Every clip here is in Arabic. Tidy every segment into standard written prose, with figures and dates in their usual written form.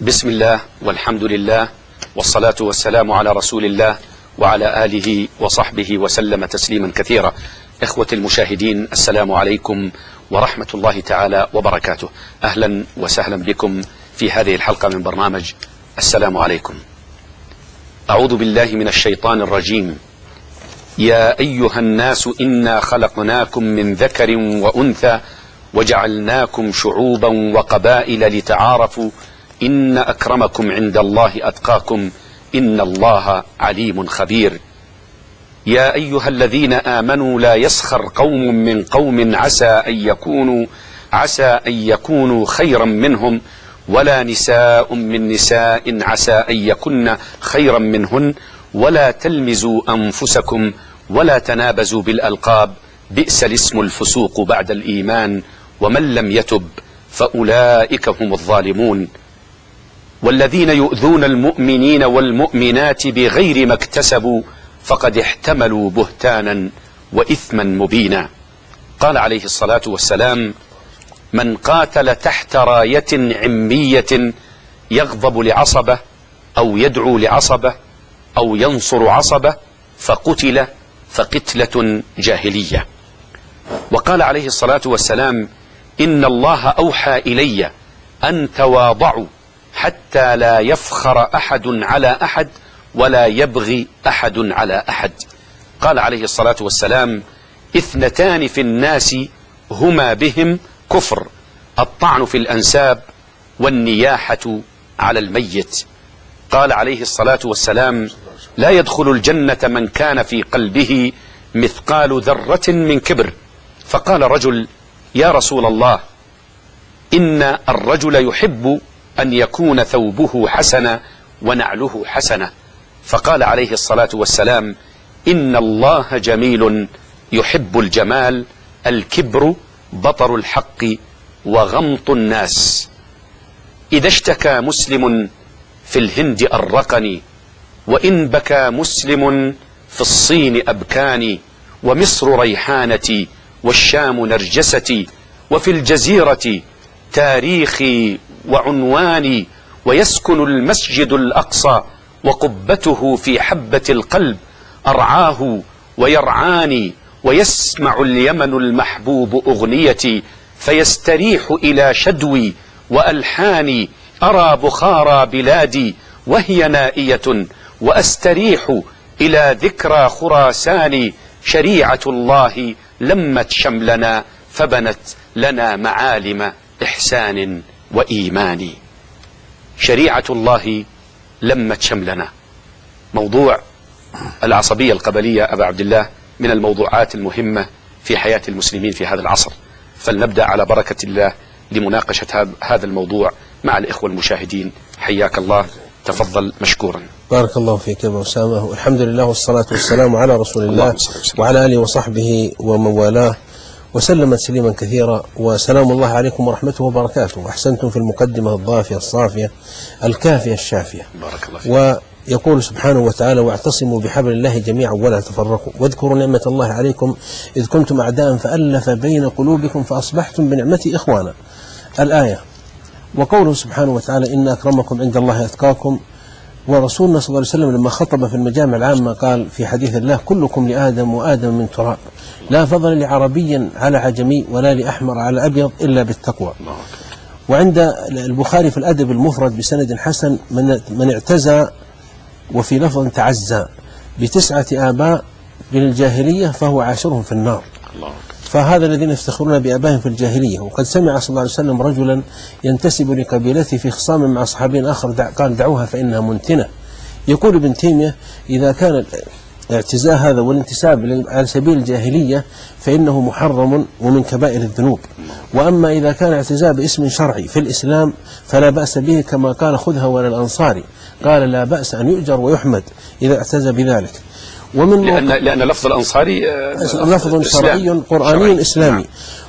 بسم الله والحمد لله والصلاة والسلام على رسول الله وعلى آله وصحبه وسلم تسليما كثيرا. إخوة المشاهدين، السلام عليكم ورحمة الله تعالى وبركاته. أهلا وسهلا بكم في هذه الحلقة من برنامج السلام عليكم. أعوذ بالله من الشيطان الرجيم. يا أيها الناس إنا خلقناكم من ذكر وأنثى وجعلناكم شعوبا وقبائل لتعارفوا إن أكرمكم عند الله أتقاكم إن الله عليم خبير. يا أيها الذين آمنوا لا يسخر قوم من قوم عسى أن يكونوا خيرا منهم ولا نساء من نساء عسى أن يكن خيرا منهن ولا تلمزوا أنفسكم ولا تنابزوا بالألقاب بئس الاسم الفسوق بعد الإيمان ومن لم يتب فأولئك هم الظالمون. والذين يؤذون المؤمنين والمؤمنات بغير ما اكتسبوا فقد احتملوا بهتانا وإثما مبينا. قال عليه الصلاة والسلام: من قاتل تحت راية عمية يغضب لعصبة أو يدعو لعصبة أو ينصر عصبة فقتل فقتلة جاهلية. وقال عليه الصلاة والسلام: إن الله أوحى إلي أن تواضعوا حتى لا يفخر أحد على أحد ولا يبغي أحد على أحد. قال عليه الصلاة والسلام: اثنتان في الناس هما بهم كفر: الطعن في الأنساب والنياحة على الميت. قال عليه الصلاة والسلام: لا يدخل الجنة من كان في قلبه مثقال ذرة من كبر. فقال رجل: يا رسول الله، إن الرجل يحب أن يكون ثوبه حسنا ونعله حسنة. فقال عليه الصلاة والسلام: إن الله جميل يحب الجمال، الكبر بطر الحق وغمط الناس. إذا اشتكى مسلم في الهند أرقني، وإن بكى مسلم في الصين أبكاني، ومصر ريحانتي والشام نرجستي، وفي الجزيرة تاريخي وعنواني، ويسكن المسجد الأقصى وقبته في حبة القلب، أرعاه ويرعاني، ويسمع اليمن المحبوب أغنيتي، فيستريح إلى شدوي وألحاني، أرى بخارى بلادي وهي نائية، وأستريح إلى ذكرى خراسان، شريعة الله لمت شملنا فبنت لنا معالم إحسان وإيمان. شريعة الله لمت شملنا. موضوع العصبية القبلية أبا عبد الله من الموضوعات المهمة في حياة المسلمين في هذا العصر، فلنبدأ على بركة الله لمناقشة هذا الموضوع مع الإخوة المشاهدين. حياك الله، تفضل مشكورا. بارك الله فيك يا أبو أسامة، والحمد لله والصلاة والسلام على رسول الله وعلى آله وصحبه ومن والاه وسلم تسليما كثيرا. وسلام الله عليكم ورحمته وبركاته. أحسنتم في المقدمة الضافية الصافية الكافية الشافية. بارك الله فيك. ويقول سبحانه وتعالى: واعتصموا بحبل الله جميعا ولا تفرقوا واذكروا نعمة الله عليكم إذ كنتم أعداء فألف بين قلوبكم فأصبحتم بنعمته إخوانا. الآية. وقوله سبحانه وتعالى: إن أكرمكم عند الله أتقاكم. ورسولنا صلى الله عليه وسلم لما خطب في المجامع العامة قال في حديث الله: كلكم لآدم وآدم من تراب، لا فضل لعربي على عجمي ولا لأحمر على أبيض إلا بالتقوى. وعند البخاري في الأدب المفرد بسند حسن: من اعتزى وفي لفظ تعزى ب9 آباء من الجاهلية فهو عاشرهم في النار. فهذا الذين يفتخرون بآبائهم في الجاهلية. وقد سمع صلى الله عليه وسلم رجلا ينتسب لقبيلته في خصام مع صحابي آخر قال: دعوها فإنها منتنة. يقول ابن تيمية: إذا كان الاعتزاء هذا والانتساب على سبيل الجاهلية فإنه محرم ومن كبائر الذنوب. وأما إذا كان اعتزاء باسم شرعي في الإسلام فلا بأس به، كما قال خذها ولا الأنصاري قال: لا بأس أن يؤجر ويحمد إذا اعتزى بذلك. لأن لفظ الأنصاري لفظ شرعي قرآني إسلامي.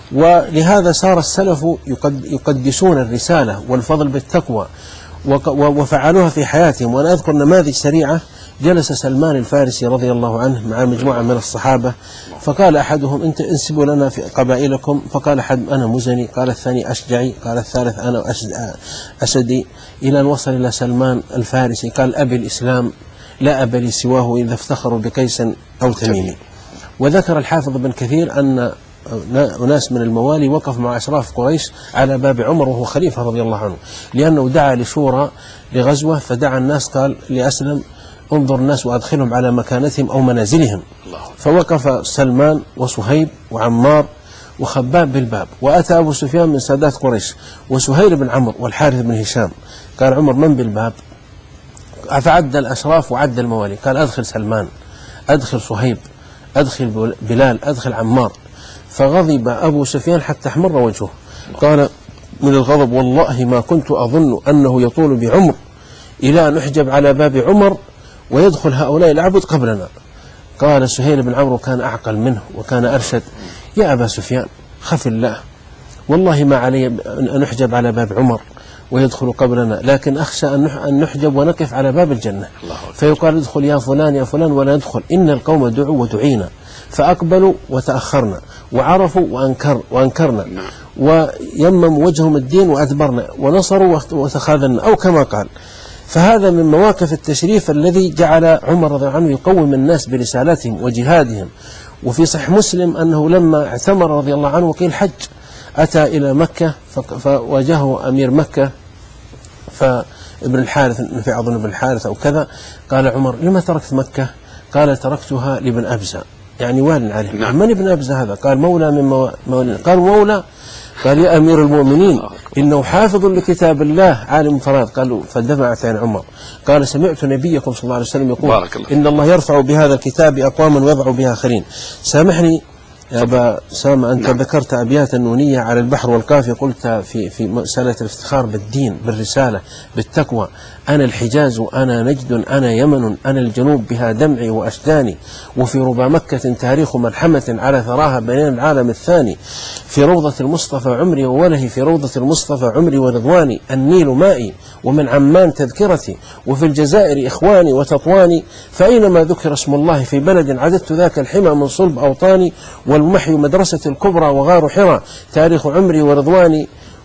ولهذا صار السلف يقدسون الرسالة والفضل بالتقوى وفعلوها في حياتهم. وأنا أذكر نماذج سريعة جلس سلمان الفارسي رضي الله عنه مع مجموعة من الصحابة، فقال أحدهم: أنت انسبوا لنا في قبائلكم. فقال أحد: أنا مزني. قال الثاني: أشجعي. قال الثالث: أنا أسدي. إلى أن وصل إلى سلمان الفارسي قال: أبي الإسلام لا أبا لي سواه إذا افتخروا بقيس أو تميم. وذكر الحافظ بن كثير أن أناس من الموالي وقف مع أشراف قريش على باب عمر وهو خليفة رضي الله عنه، لأنه دعا لشورى لغزوة، فدعا الناس قال لأسلم: انظر الناس وأدخلهم على مكانتهم أو منازلهم. فوقف سلمان وصهيب وعمار وخباب بالباب، وأتى أبو سفيان من سادات قريش وسهيل بن عمرو والحارث بن هشام. قال عمر: من بالباب؟ فعد الأشراف وعد الموالي، قال: أدخل سلمان، أدخل صهيب، أدخل بلال، أدخل عمار. فغضب أبو سفيان حتى احمر وجهه، قال من الغضب: والله ما كنت أظن أنه يطول بعمر إلى أن أحجب على باب عمر ويدخل هؤلاء العبد قبلنا. قال سهيل بن عمرو كان أعقل منه وكان أرشد: يا أبا سفيان خف الله، والله ما علي أن نحجب على باب عمر ويدخل قبلنا، لكن أخشى أن نحجب ونقف على باب الجنة، فيقال: ادخل يا فلان يا فلان، ولا ندخل، إن القوم دعوا ودعينا فأقبلوا وتأخرنا وعرفوا وأنكرنا ويمموا وجههم الدين وأدبرنا ونصروا وتخاذلنا، أو كما قال. فهذا من مواقف التشريف الذي جعل عمر رضي الله عنه يقوم الناس برسالاتهم وجهادهم. وفي صحيح مسلم أنه لما اعتمر رضي الله عنه وقيل حج، أتى إلى مكة فواجهه أمير مكة فابن الحارث، في أظن ابن الحارث أو كذا، قال عمر: لما تركت مكة؟ قال: تركتها لابن أبزة، يعني وال عليه. نعم. من ابن أبزة هذا؟ قال: مولى من مولى. قال: مولى؟ قال: يا أمير المؤمنين إنه حافظ لكتاب الله عالم فراد. قالوا: فدمعت عين عمر. قال: سمعت نبيكم صلى الله عليه وسلم يقول: إن الله يرفع بهذا الكتاب أقواما ويضع بها آخرين. سامحني يا أبا سامة، أنت ذكرت أبيات نونية على البحر والقافية، قلت في مسألة الافتخار بالدين بالرسالة بالتقوى: أنا الحجاز، أنا نجد، أنا يمن، أنا الجنوب بها دمعي وأشداني، وفي ربى مكة تاريخ ملحمة على ثراها بين العالم الثاني، في روضة المصطفى عمري ووله، في روضة المصطفى عمري ورضواني، النيل مائي ومن عمان تذكرتي، وفي الجزائر إخواني وتطواني، فأينما ذكر اسم الله في بلد عددت ذاك الحمى من صلب أوطاني، والمحي مدرسة الكبرى وغار حرى، تاريخ عمري ورضواني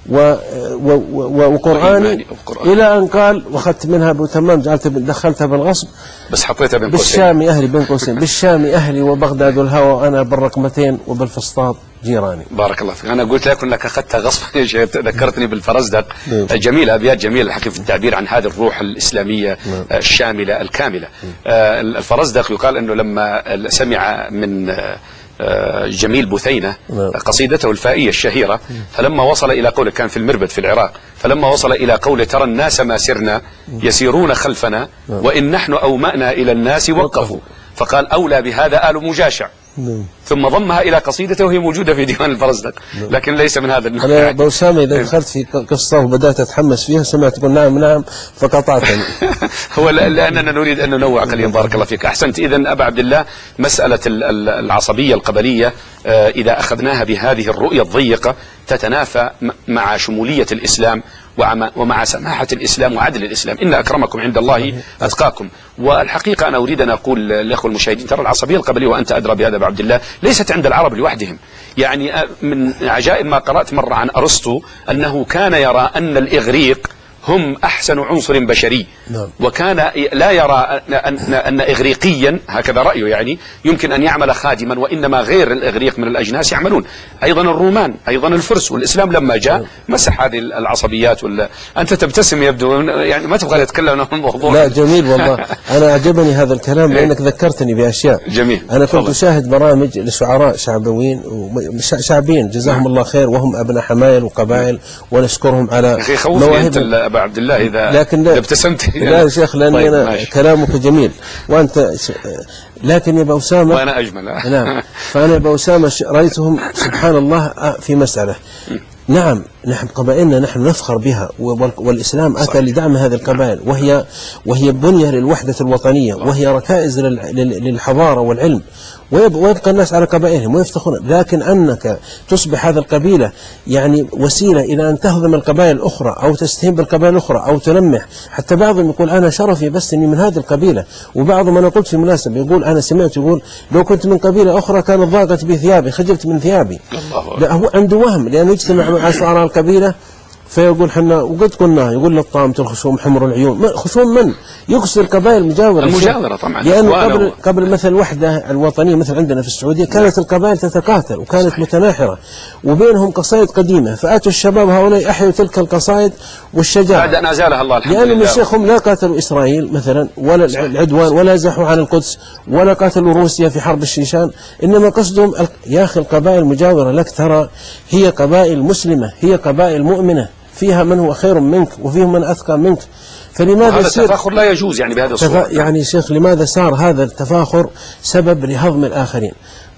وقرآني، إلى أن قال: وأخذت منها بتمام، دخلتها بالغصب، بس حطيتها بين قوسين، بالشام أهلي، بين قوسين، بالشام أهلي وبغداد الهوى، وأنا بالرقمتين وبالفسطاط جيراني. بارك الله فيك. أنا قلت لك أنك أخذتها غصبا، ذكرتني بالفرزدق. جميلة، أبيات جميلة الحقيقة في التعبير عن هذه الروح الإسلامية الشاملة الكاملة. الفرزدق يقال أنه لما سمع من جميل بثينة قصيدته الفائية الشهيرة، فلما وصل إلى قوله، كان في المربد في العراق، فلما وصل إلى قوله: ترى الناس ما سرنا يسيرون خلفنا وإن نحن أومأنا إلى الناس وقفوا، فقال: أولى بهذا آل مجاشع، ثم ضمها إلى قصيدته وهي موجودة في ديوان الفرزدق، لكن ليس من هذا النوع. أنا أبو أسامة إذا دخلت في قصة وبدأت أتحمس فيها سمعت تقول نعم نعم فقطعتني. هو لأننا نريد أن ننوع قليلا. بارك الله فيك، أحسنت. إذن أبا عبد الله، مسألة العصبية القبلية إذا أخذناها بهذه الرؤية الضيقة تتنافى مع شمولية الإسلام ومع سماحة الإسلام وعدل الإسلام. إن أكرمكم عند الله أتقاكم. والحقيقة أنا أريد أن أقول للأخوة المشاهدين: ترى العصبية القبلية، وأنت أدرى بهذا أبا عبد الله، ليست عند العرب لوحدهم. يعني من عجائب ما قرأت مرة عن أرسطو أنه كان يرى أن الإغريق هم أحسن عنصر بشري، وكان لا يرى أن إغريقيا، هكذا رأيه يعني، يمكن أن يعمل خادما، وإنما غير الإغريق من الأجناس يعملون. أيضا الرومان، أيضا الفرس، والإسلام لما جاء مسح هذه العصبيات. أنت تبتسم يبدو، يعني ما تبغى تتكلم عن الموضوع. لا جميل والله، أنا أعجبني هذا الكلام لأنك ذكرتني بأشياء. جميل. أنا كنت أشاهد برامج لشعراء شعبيين جزاهم الله خير، وهم أبناء حمايل وقبائل، ونشكرهم على مواهب. أبا عبد الله إذا ابتسمت. لا يا شيخ، لأن طيب أنا كلامك جميل وأنت لكن يا أبا أسامة وأنا أجمل. نعم. فأنا يا أبا أسامة رأيتهم سبحان الله في مسألة. نعم، نحن قبائلنا نحن نفخر بها، والإسلام أتى لدعم هذه القبائل، وهي بنية للوحدة الوطنية، وهي ركائز للحضارة والعلم، ويبقى الناس على قبائلهم ويفتخرون. لكن أنك تصبح هذه القبيلة يعني وسيلة إلى أن تهضم القبائل الأخرى أو تستهين بالقبائل الأخرى أو تلمح. حتى بعضهم يقول أنا شرفي بس إني من هذه القبيلة، وبعضهم أنا قلت في مناسبة يقول أنا سمعت يقول لو كنت من قبيلة أخرى كانت ضاقت بي ثيابي، خجلت من ثيابي. لا، هو عنده وهم، لأنه يجتمع مع شعراء القبيلة فيقول حنا وقد قلنا يقول لك طامة الخشوم حمر العيون. خشوم من؟ يقصد القبائل المجاورة طبعا، لأنه قبل مثل الوحدة الوطنية مثل عندنا في السعودية كانت القبائل تتقاتل وكانت صحيح. متناحرة وبينهم قصائد قديمة، فأتوا الشباب هؤلاء أحيوا تلك القصائد والشجاعة بعد أن أزالها الله الحمد لله، لأن مشيخهم لا قاتلوا إسرائيل مثلا ولا العدوان ولا زحوا عن القدس ولا قاتلوا روسيا في حرب الشيشان، إنما قصدهم يا أخي القبائل المجاورة لك ترى هي قبائل مسلمة، هي قبائل مؤمنة، فيها من هو خير منك وفيهم من أثقل منك. فلماذا هذا التفاخر لا يجوز يعني بهذا الصورة؟ يعني شيخ لماذا صار هذا التفاخر سبب لهضم الآخرين؟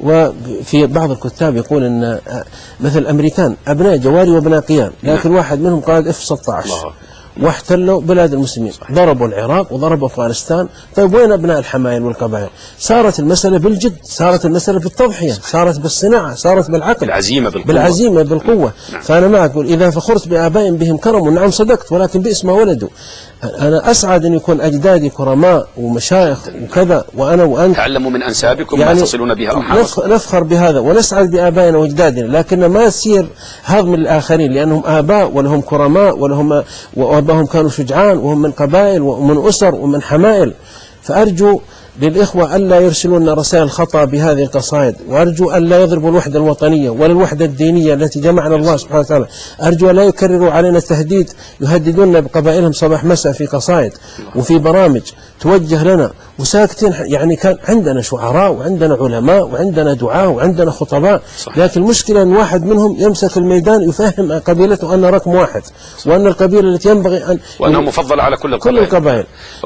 وفي بعض الكتاب يقول أن مثل الأمريكان أبناء جواري وأبناء قيام، لكن واحد منهم قائد F-16 واحتلوا بلاد المسلمين، ضربوا العراق وضربوا أفغانستان. طيب وين أبناء الحمايل والقبائل؟ صارت المسألة بالجد، صارت المسألة بالتضحية، صارت بالصناعة، صارت بالعقل، بالعزيمة بالقوة. نعم. فأنا ما أقول إذا فخرت بآبائهم بهم كرم، نعم صدقت، ولكن بئس ما ولدوا. أنا أسعد أن يكون أجدادي كرماء ومشايخ وكذا، وأنا وأنت تعلموا من أنسابكم يعني ما تصلون بها أرحامكم، نفخر بهذا ونسعد بآبائنا وأجدادنا، لكن ما يصير هضم الآخرين لأنهم آباء ولهم كرماء وأباهم كانوا شجعان وهم من قبائل ومن أسر ومن حمائل. فأرجو للإخوة ألا يرسلون رسائل خطأ بهذه القصائد، وأرجو ألا يضربوا الوحدة الوطنية ولا الوحدة الدينية التي جمعنا الله سبحانه وتعالى. أرجو ألا يكرروا علينا التهديد، يهددون بقبائلهم صباح مساء في قصائد وفي برامج توجه لنا وساكتين. يعني كان عندنا شعراء وعندنا علماء وعندنا دعاء وعندنا خطباء، لكن المشكلة أن واحد منهم يمسك الميدان يفهم قبيلته أن رقم واحد، وأن القبيلة التي ينبغي أن وأنها مفضلة على كل القبائل.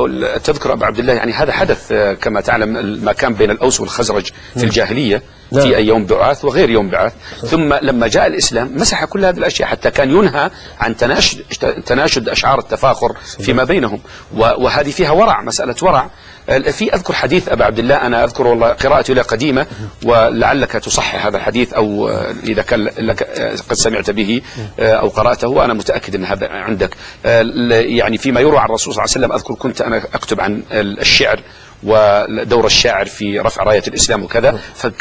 تذكر أبو عبد الله يعني هذا حدث كما تعلم ما كان بين الأوس والخزرج في الجاهلية في أي يوم بعاث وغير يوم بعاث، ثم لما جاء الإسلام مسح كل هذه الأشياء حتى كان ينهى عن تناشد أشعار التفاخر فيما بينهم، وهذه فيها ورع، مسألة ورع. في أذكر حديث أبا عبد الله، أنا أذكر والله قراءتي له قديمة ولعلك تصحح هذا الحديث أو إذا كان لك قد سمعت به أو قرأته، وأنا متأكد أن هذا عندك. يعني فيما يروى عن الرسول صلى الله عليه وسلم، أذكر كنت أنا أكتب عن الشعر ودور الشاعر في رفع راية الإسلام وكذا،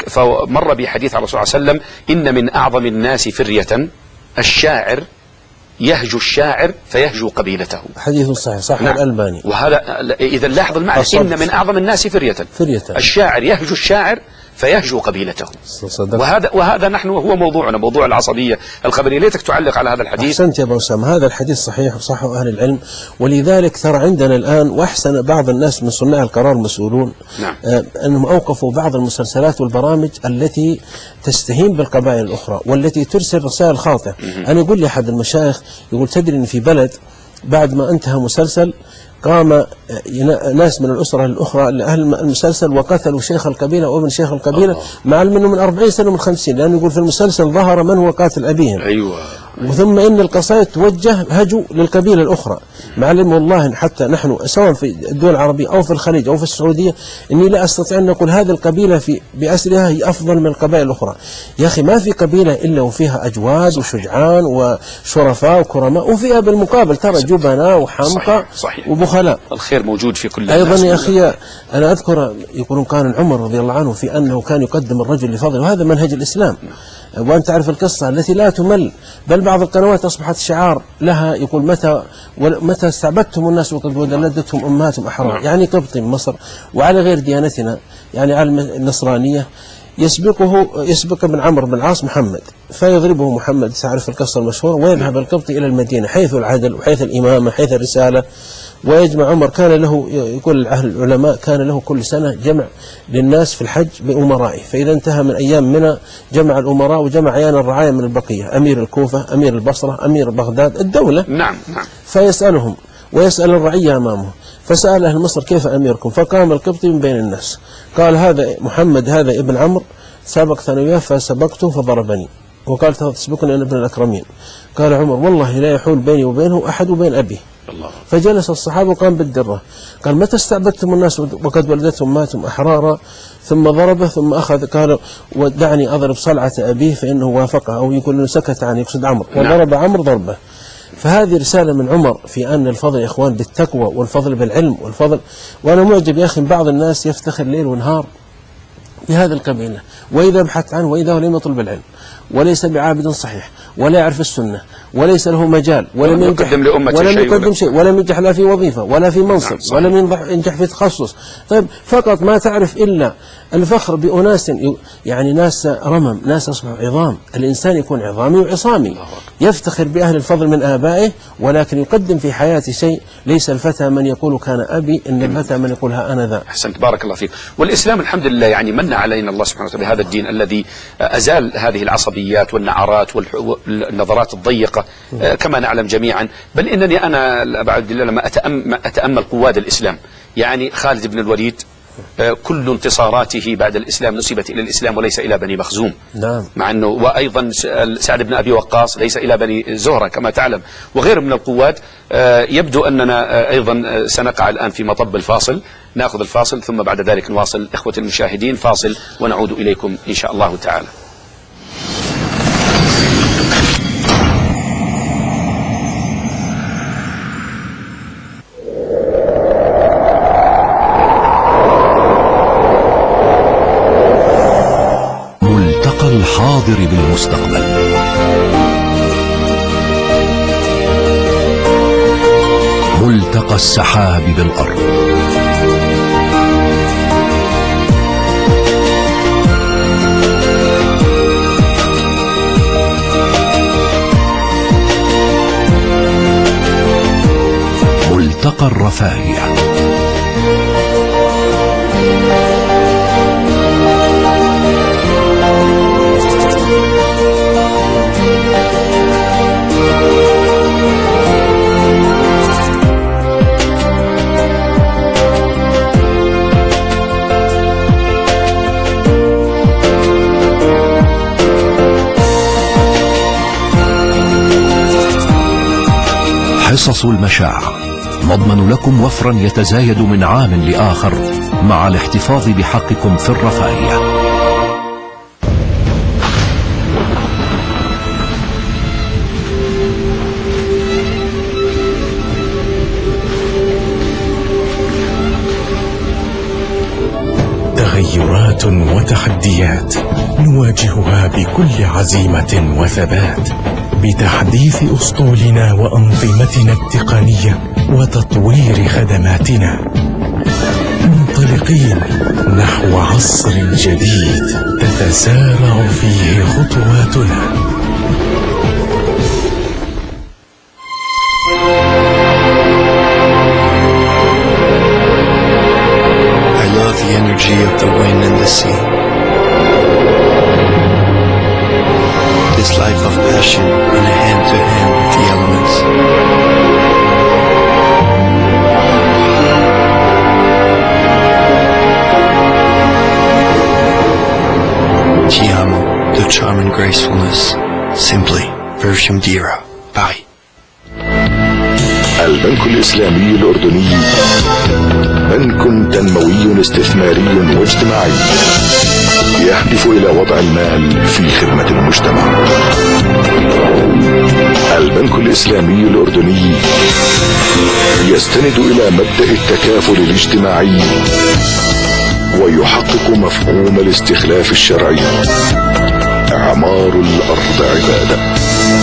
فمر بي حديث عن الرسول صلى الله عليه وسلم: إن من أعظم الناس فرية الشاعر يهجو الشاعر فيهجو قبيلته. حديث صحيح صح. نعم. الألباني. وهذا إذا لاحظ المعنى، إن من أعظم الناس فرية الشاعر يهجو الشاعر فيهجو قبيلته. وهذا نحن هو موضوعنا، موضوع العصبية القبلية. ليتك تعلق على هذا الحديث. أحسنت يا أبو أسامة، هذا الحديث صحيح وصحه أهل العلم، ولذلك ترى عندنا الآن وأحسن بعض الناس من صناع القرار المسؤولون نعم. أنهم أوقفوا بعض المسلسلات والبرامج التي تستهين بالقبائل الأخرى والتي ترسل رسائل خاطئة. أنا يقول لي أحد المشايخ يقول تدري أن في بلد بعد ما انتهى مسلسل قام ناس من الأسرة الأخرى لأهل المسلسل وقتلوا شيخ القبيلة وابن شيخ القبيلة، مع علم أنه من 40 سنة ومن 50، لأنه يقول في المسلسل ظهر من هو قاتل أبيهم. أيوة. وثم إن القصائد توجه هجو للقبيلة الأخرى، مع علم والله حتى نحن سواء في الدول العربية أو في الخليج أو في السعودية إني لا أستطيع أن أقول هذه القبيلة بأسرها هي أفضل من القبائل الأخرى. يا أخي ما في قبيلة إلا وفيها أجواد وشجعان وشرفاء وكرماء، وفيها بالمقابل ترى جبناء وحمقى وبخلاء. الخير موجود في كل أيضا يا أخي أنا أذكر يقولون كان عمر رضي الله عنه في أنه كان يقدم الرجل لفضله، وهذا منهج الإسلام. وأنت تعرف القصة التي لا تمل، بل بعض القنوات أصبحت شعار لها يقول متى استعبدتم الناس وقد ولدتهم أمهاتهم أحرار. يعني قبطي من مصر وعلى غير ديانتنا، يعني على النصرانية، يسبق ابن عمرو بن العاص محمد فيضربه محمد، تعرف القصة المشهورة، ويذهب القبطي إلى المدينة حيث العدل وحيث الإمامة حيث الرسالة، ويجمع عمر. كان له يقول أهل العلماء كان له كل سنة جمع للناس في الحج بأمرائه، فإذا انتهى من أيام منى جمع الأمراء وجمع عيان الرعايا من البقية، أمير الكوفة، أمير البصرة، أمير بغداد، الدولة. نعم. فيسألهم ويسأل الرعية أمامه، فسأل أهل مصر كيف أميركم؟ فقام القبطي من بين الناس قال هذا محمد هذا ابن عمرو سبقتني وياه فسبقته فضربني. وقال تسبقني أنا ابن الأكرمين. قال عمر والله لا يحول بيني وبينه أحد وبين أبيه. فجلس الصحابة وقام بالدرة. قال متى استعبدتم الناس وقد ولدتهم ماتم أحرارا؟ ثم ضربه ثم أخذ قال ودعني أضرب صلعة أبيه فإنه وافقه، أو يقول إنه سكت عنه يقصد عمرو، وضرب عمرو ضربه. فهذه رسالة من عمر في أن الفضل يا إخوان بالتقوى والفضل بالعلم والفضل. وأنا معجب يا أخي بعض الناس يفتخر ليل ونهار بهذا القبيلة، وإذا بحث عنه وإذا لم يطلب العلم وليس بعابد صحيح ولا يعرف السنة وليس له مجال ولم يقدم شيء ولم ينجح لا في وظيفة ولا في منصب ولم ينجح في تخصص. طيب فقط ما تعرف إلا الفخر بأناس يعني ناس رمم، ناس أصبحوا عظام. الإنسان يكون عظامي وعصامي، يفتخر بأهل الفضل من آبائه ولكن يقدم في حياته شيء. ليس الفتى من يقول كان أبي، إن الفتى من يقول ها أنا ذا. أحسنت، بارك الله فيك. والإسلام الحمد لله يعني من علينا الله سبحانه وتعالى بهذا الدين الذي أزال هذه العصبيات والنعرات والنظرات الضيقة كما نعلم جميعا. بل إنني أنا بعد الله لما أتأمل قواد الإسلام، يعني خالد بن الوليد كل انتصاراته بعد الإسلام نسبت إلى الإسلام وليس إلى بني مخزوم. نعم. مع أنه وأيضا سعد بن أبي وقاص ليس إلى بني زهرة كما تعلم، وغير من القوات. يبدو أننا أيضا سنقع الآن في مطب الفاصل. نأخذ الفاصل ثم بعد ذلك نواصل. إخوة المشاهدين فاصل ونعود إليكم إن شاء الله تعالى. الحاضر بالمستقبل. ملتقى السحاب بالأرض. ملتقى الرفاهية. حصص المشاعر نضمن لكم وفرا يتزايد من عام لآخر مع الاحتفاظ بحقكم في الرفاهية. تغيرات وتحديات نواجهها بكل عزيمة وثبات، بتحديث أسطولنا وأنظمتنا التقنية وتطوير خدماتنا، منطلقين نحو عصر جديد تتسارع فيه خطواتنا. I love the energy of the wind and the sea. This life of passion in a hand-to-hand with the elements. Ti amo, the charm and gracefulness. Simply, Perfume Dira, Paris. البنك الإسلامي الأردني بنك تنموي استثماري واجتماعي يهدف إلى وضع المال في خدمة المجتمع. البنك الإسلامي الأردني يستند إلى مبدأ التكافل الاجتماعي ويحقق مفهوم الاستخلاف الشرعي. إعمار الأرض عبادة.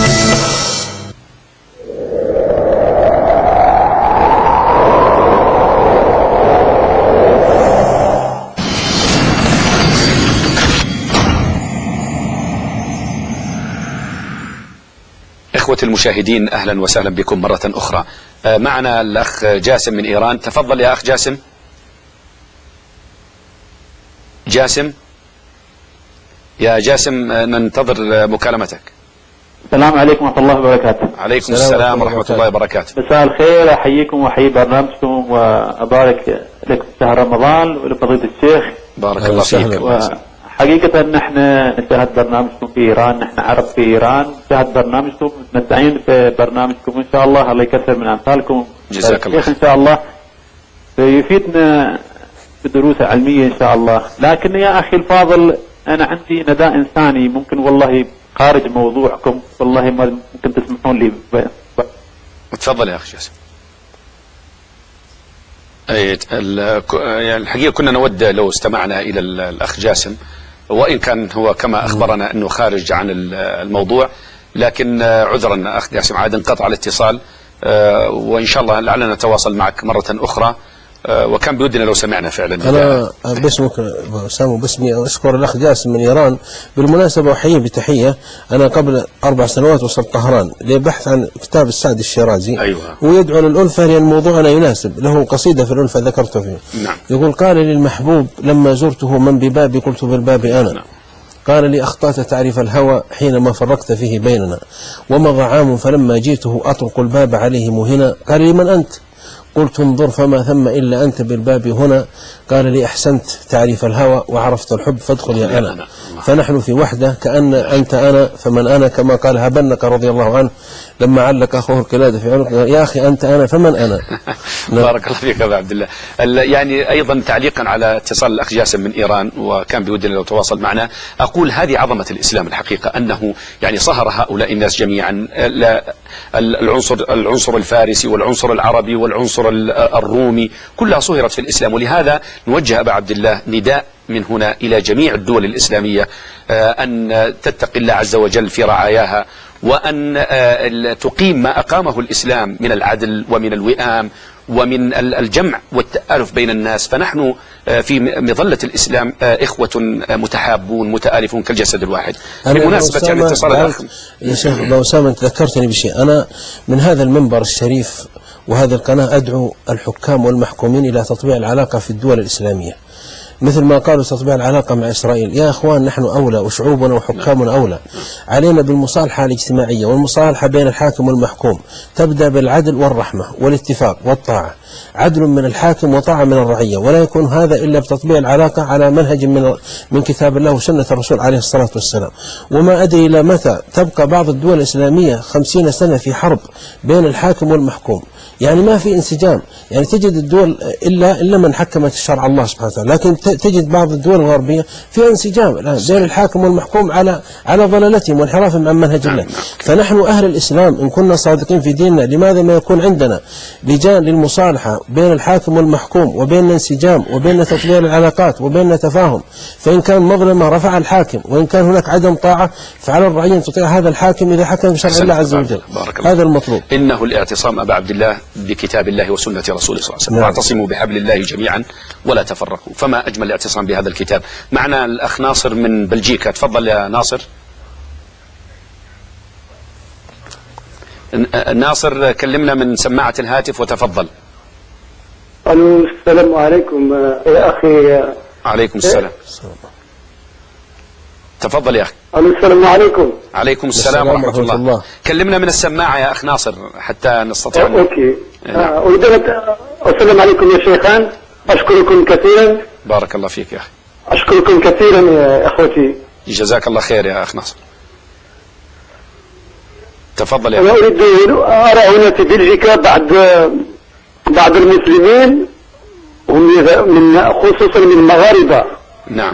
إخوة المشاهدين أهلا وسهلا بكم مرة أخرى. معنا الأخ جاسم من إيران. تفضل يا أخ جاسم. جاسم يا جاسم ننتظر مكالمتك. السلام عليكم ورحمة الله وبركاته. عليكم السلام ورحمة الله وبركاته. مساء الخير، أحييكم وأحيي برنامجكم وأبارك لك في شهر رمضان ولفضيلة الشيخ. بارك الله فيك. حقيقة نحن نشاهد برنامجكم في إيران، نحن عرب في إيران نشاهد برنامجكم، نستعين في برنامجكم إن شاء الله. الله يكثر من أمثالكم. جزاك الله إن شاء الله سيفيدنا بدروس علمية إن شاء الله. لكن يا أخي الفاضل أنا عندي نداء إنساني ممكن والله خارج موضوعكم، والله ما ممكن تسمحون لي تفضل يا أخي جاسم. يعني الحقيقة كنا نود لو استمعنا إلى الأخ جاسم، وإن كان هو كما أخبرنا أنه خارج عن الموضوع، لكن عذرا أخ جاسم عاد انقطع الاتصال، وإن شاء الله لعلنا نتواصل معك مرة أخرى، وكان بودنا لو سمعنا فعلا. أنا باسمك سامو باسمي أشكر الأخ جاسم من إيران. بالمناسبة أحييه بتحية. أنا قبل 4 سنوات وصلت طهران لبحث عن كتاب السعد الشيرازي. أيوة. ويدعو للألفة لأن موضوعنا يناسب. له قصيدة في الألفة ذكرته فيه. نعم. يقول: قال للمحبوب لما زرته من ببابي قلت بالباب أنا. نعم. قال لي: أخطأت تعريف الهوى حينما فرقت فيه بيننا، ومضى عام فلما جئته أطرق الباب عليه مهنا. قال لي: من أنت؟ قلت: انظر فما ثم إلا أنت بالباب هنا. قال لي: أحسنت تعريف الهوى وعرفت الحب فادخل يا أنا. فنحن في وحدة كأن أنت أنا فمن أنا، كما قال هبنك رضي الله عنه لما علق أخوه القلادة في عنقه: يا أخي أنت أنا فمن أنا. بارك الله فيك أبا عبد الله. يعني أيضا تعليقا على اتصال الأخ جاسم من إيران، وكان بودنا لو تواصل معنا، أقول هذه عظمة الإسلام الحقيقة، أنه يعني صهر هؤلاء الناس جميعا، العنصر الفارسي والعنصر العربي والعنصر الرومي كلها صهرت في الإسلام. ولهذا نوجه أبا عبد الله نداء من هنا إلى جميع الدول الإسلامية أن تتقي الله عز وجل في رعاياها، وأن تقيم ما أقامه الإسلام من العدل ومن الوئام ومن الجمع والتآلف بين الناس. فنحن في مظلة الإسلام إخوة متحابون متآلفون كالجسد الواحد. بمناسبة يعني اتصال الأخ يا شيخ أسامة، أنت ذكرتني بشيء. أنا من هذا المنبر الشريف وهذا القناة أدعو الحكام والمحكومين إلى تطبيع العلاقة في الدول الإسلامية، مثل ما قالوا تطبيع العلاقة مع إسرائيل. يا أخوان، نحن أولى وشعوبنا وحكامنا أولى. علينا بالمصالحة الاجتماعية والمصالحة بين الحاكم والمحكوم، تبدأ بالعدل والرحمة والاتفاق والطاعة. عدل من الحاكم وطاعة من الرعية، ولا يكون هذا إلا بتطبيع العلاقة على منهج من كتاب الله وسنة الرسول عليه الصلاة والسلام. وما أدري إلى متى تبقى بعض الدول الإسلامية 50 سنة في حرب بين الحاكم والمحكوم، يعني ما في انسجام. يعني تجد الدول إلا من حكمت الشرع الله سبحانه وتعالى، لكن تجد بعض الدول الغربية فيها انسجام الآن بين الحاكم والمحكوم على ضلالتهم وانحرافهم عن منهج الله. فنحن أهل الإسلام إن كنا صادقين في ديننا، لماذا ما يكون عندنا لجان للمصالحة بين الحاكم والمحكوم، وبين انسجام، وبين تطبيع العلاقات، وبين تفاهم؟ فإن كان مظلمة رفع الحاكم، وإن كان هناك عدم طاعة فعلى الرعية أن تطيع هذا الحاكم إذا حكم بشرع الله عز وجل. هذا المطلوب. إنه الاعتصام أبا عبد الله بكتاب الله وسنة رسوله صلى الله عليه وسلم. واعتصموا بحبل الله جميعا ولا تفرقوا. فما أجمل الاعتصام بهذا الكتاب. معنا الأخ ناصر من بلجيكا. تفضل يا ناصر. ناصر كلمنا من سماعة الهاتف وتفضل. الو، السلام عليكم يا أخي. عليكم السلام. تفضل يا أخي. الو، السلام عليكم. عليكم السلام ورحمة الله. كلمنا من السماعة يا أخ ناصر حتى نستطيع. أوكي. أريد أن أسلم عليكم يا شيخان. أشكركم كثيرا. بارك الله فيك يا أخي. أشكركم كثيرا يا أخوتي. جزاك الله خير يا أخ ناصر. تفضل يا أخي. أنا أريد أرى هنا في بلجيكا بعض المسلمين هم خصوصا من المغاربة. نعم.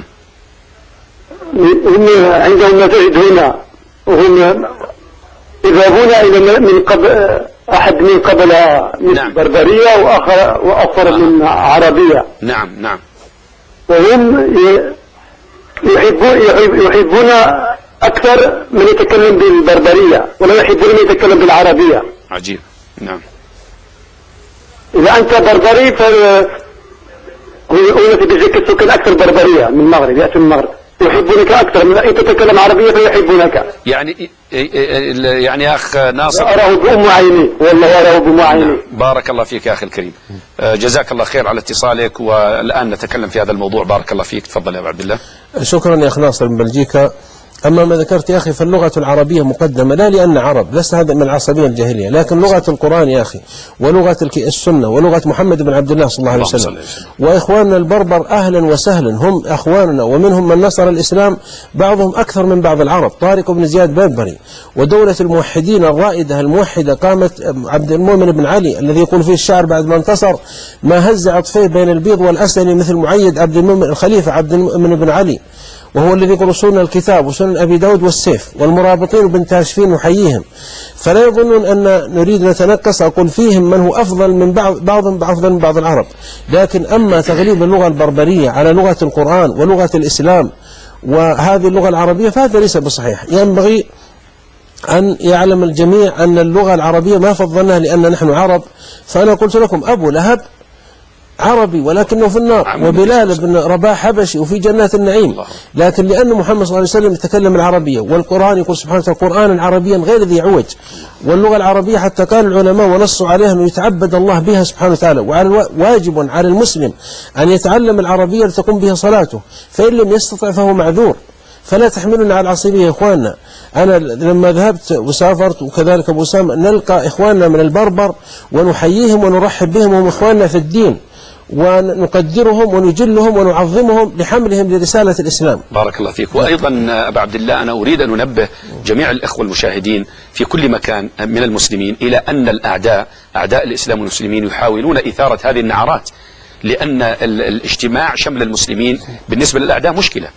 هم عندهم مساجد هنا، وهم يذهبون إلى من قبل أحد من قبلها من بربرية وآخر من عربية. نعم. وهم يحبون أكثر من يتكلم بالبربرية، ولا يحبون من يتكلم بالعربية. عجيب. نعم. إذا أنت بربري هنا في بلجيكا السكان أكثر بربرية من المغرب، يأتي من المغرب يحبونك أكثر من أن تتكلم عربية فيحبونك. يعني يا أخ ناصر، أراه بأم عيني، والله أراه بأم عيني. بارك الله فيك يا أخي الكريم. جزاك الله خير على اتصالك، والآن نتكلم في هذا الموضوع. بارك الله فيك. تفضل يا أبو عبد الله. شكرا يا أخ ناصر من بلجيكا. أما ما ذكرت يا أخي فاللغة العربية مقدمة، لا لأن عرب، لست هذا من العصبية الجاهلية، لكن لغة القرآن يا أخي ولغة السنة ولغة محمد بن عبد الله صلى الله عليه وسلم. وإخواننا البربر أهلا وسهلا هم أخواننا، ومنهم من نصر الإسلام بعضهم أكثر من بعض العرب. طارق بن زياد بربري، ودولة الموحدين الرائدة الموحدة قامت عبد المؤمن بن علي الذي يقول فيه الشاعر بعد ما انتصر: ما هز عطفيه بين البيض والأسد مثل معيد عبد المؤمن الخليفة عبد المؤمن بن علي، وهو الذي يقول سنن الكتاب وسنن أبي داود والسيف والمرابطين وبن تاشفين نحييهم. فلا يظنون أن نريد نتنقص، أقول فيهم من هو أفضل من بعضهم أفضل من بعض العرب، لكن أما تغليب اللغة البربرية على لغة القرآن ولغة الإسلام وهذه اللغة العربية فهذا ليس بصحيح. ينبغي أن يعلم الجميع أن اللغة العربية ما فضلناها لأن نحن عرب. فأنا قلت لكم أبو لهب عربي ولكنه في النار، وبلال بن رباح حبشي وفي جنات النعيم، لكن لأن محمد صلى الله عليه وسلم يتكلم العربية، والقرآن يقول سبحانه وتعالى قرآنا عربيا غير ذي عوج. واللغة العربية حتى قال العلماء ونصوا عليها أنه يتعبد الله بها سبحانه وتعالى، واجب على المسلم أن يتعلم العربية لتقوم بها صلاته، فإن لم يستطع فهو معذور. فلا تحملنا على العصبية يا إخواننا. أنا لما ذهبت وسافرت وكذلك أبو أسامة نلقى إخواننا من البربر ونحييهم ونرحب بهم، وهم إخواننا في الدين، ونقدرهم ونجلهم ونعظمهم لحملهم لرسالة الإسلام. بارك الله فيك. وأيضا أبا عبد الله أنا أريد أن أنبه جميع الإخوة المشاهدين في كل مكان من المسلمين إلى أن الأعداء أعداء الإسلام والمسلمين يحاولون إثارة هذه النعرات، لأن الاجتماع شمل المسلمين بالنسبة للأعداء مشكلة،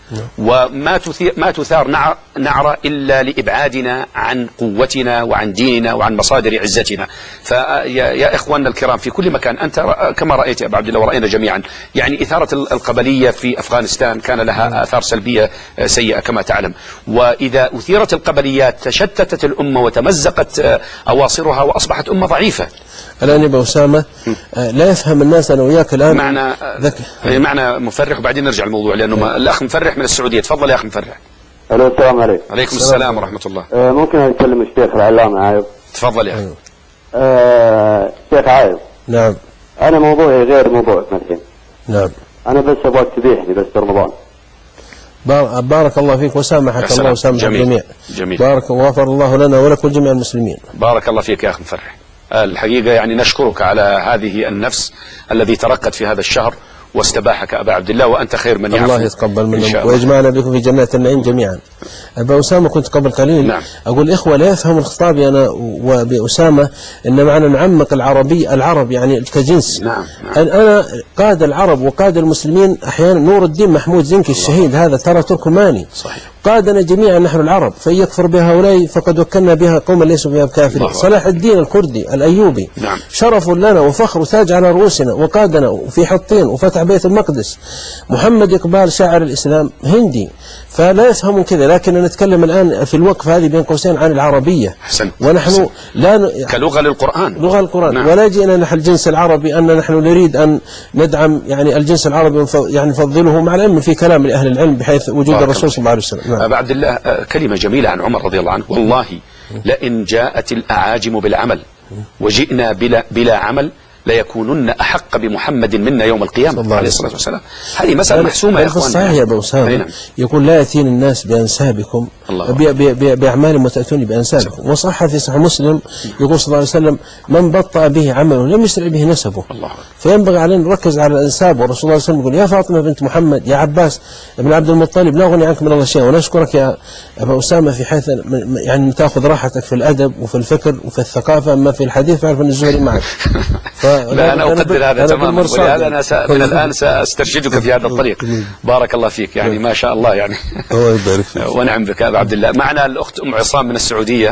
وما تثار نعرة إلا لإبعادنا عن قوتنا وعن ديننا وعن مصادر عزتنا. فيا إخواننا الكرام في كل مكان، أنت كما رأيت يا أبا عبد الله ورأينا جميعا، يعني إثارة القبلية في أفغانستان كان لها آثار سلبية سيئة كما تعلم، وإذا أثيرت القبليات تشتتت الأمة وتمزقت أواصرها وأصبحت أمة ضعيفة. الآن يا أبو أسامة لا يفهم الناس أنا وياك الآن معنا مفرح وبعدين نرجع الموضوع، لأنه الأخ مفرح من السعودية. تفضل يا أخ مفرح. ألو السلام عليكم. عليكم السلام ورحمة الله. ممكن أتكلم الشيخ العلامة عايض؟ تفضل يا أخي. شيخ عايض. نعم. أنا موضوعي غير موضوعك مثلا. نعم. أنا بس أبغاك تبيحني بس في رمضان. بارك الله فيك وسامحك الله وسامح الجميع. جميل. بارك وغفر الله لنا ولكم جميع المسلمين. بارك الله فيك يا أخي مفرح. الحقيقة يعني نشكرك على هذه النفس الذي ترقت في هذا الشهر واستباحك أبا عبد الله، وأنت خير من يعفو. الله يتقبل منا ويجمعنا بكم في جنات النعيم جميعا. أبا أسامة كنت قبل قليل نعم. أقول إخوة لا يفهم الخطاب أنا وبأسامة إن معنا نعمق العرب يعني كجنس. نعم. أنا قاد العرب وقاد المسلمين أحيانا نور الدين محمود زنكي الشهيد هذا ترى تركماني. صحيح. قادنا جميعا نحن العرب، فإن يكفر بها هؤلاء فقد وكلنا بها قوما ليسوا بها بكافرين. صلاح الدين الكردي الأيوبي نعم. شرف لنا وفخر تاج على رؤوسنا، وقادنا وفي حطين وفتح بيت المقدس. محمد إقبال شاعر الإسلام هندي، فلا يفهمون كذا. لكن نتكلم الآن في الوقف هذه بين قوسين عن العربية. حسن. ونحن حسن. لا كلغة للقرآن، لغة القرآن. نعم. ولا جئنا نحن الجنس العربي أن نحن نريد أن ندعم يعني الجنس العربي يعني نفضله، مع العلم في كلام لأهل العلم بحيث وجود الرسول صلى الله عليه وسلم. نعم. أبا عبد الله كلمة جميلة عن عمر رضي الله عنه: والله لئن جاءت الأعاجم بالعمل وجئنا بلا عمل ليكونن أحق بمحمد منا يوم القيامة عليه الصلاة والسلام. هذه مسألة محسومة يا أخوان. صحيح يا أبو أسامة. يقول لا يأتين الناس بأنسابكم بأعمالهم وتأتوني بأنسابكم. وصح في صحيح مسلم يقول صلى الله عليه وسلم: من بطأ به عمله لم يسرع به نسبه. فينبغي علينا نركز على الأنساب. والرسول صلى الله عليه وسلم يقول: يا فاطمة بنت محمد، يا عباس بن عبد المطلب، لا أغني عنك من الله شيئا. ونشكرك يا أبو أسامة في حيث يعني تأخذ راحتك في الأدب وفي الفكر وفي الثقافة، أما في الحديث فأعرف أن الزهري معك. لا أنا أقدر هذا تماما، ولهذا أنا من الآن سأسترشدك في هذا الطريق. بارك الله فيك، يعني ما شاء الله يعني. الله يبارك فيك. ونعم بك أبا عبد الله. معنا الأخت أم عصام من السعودية.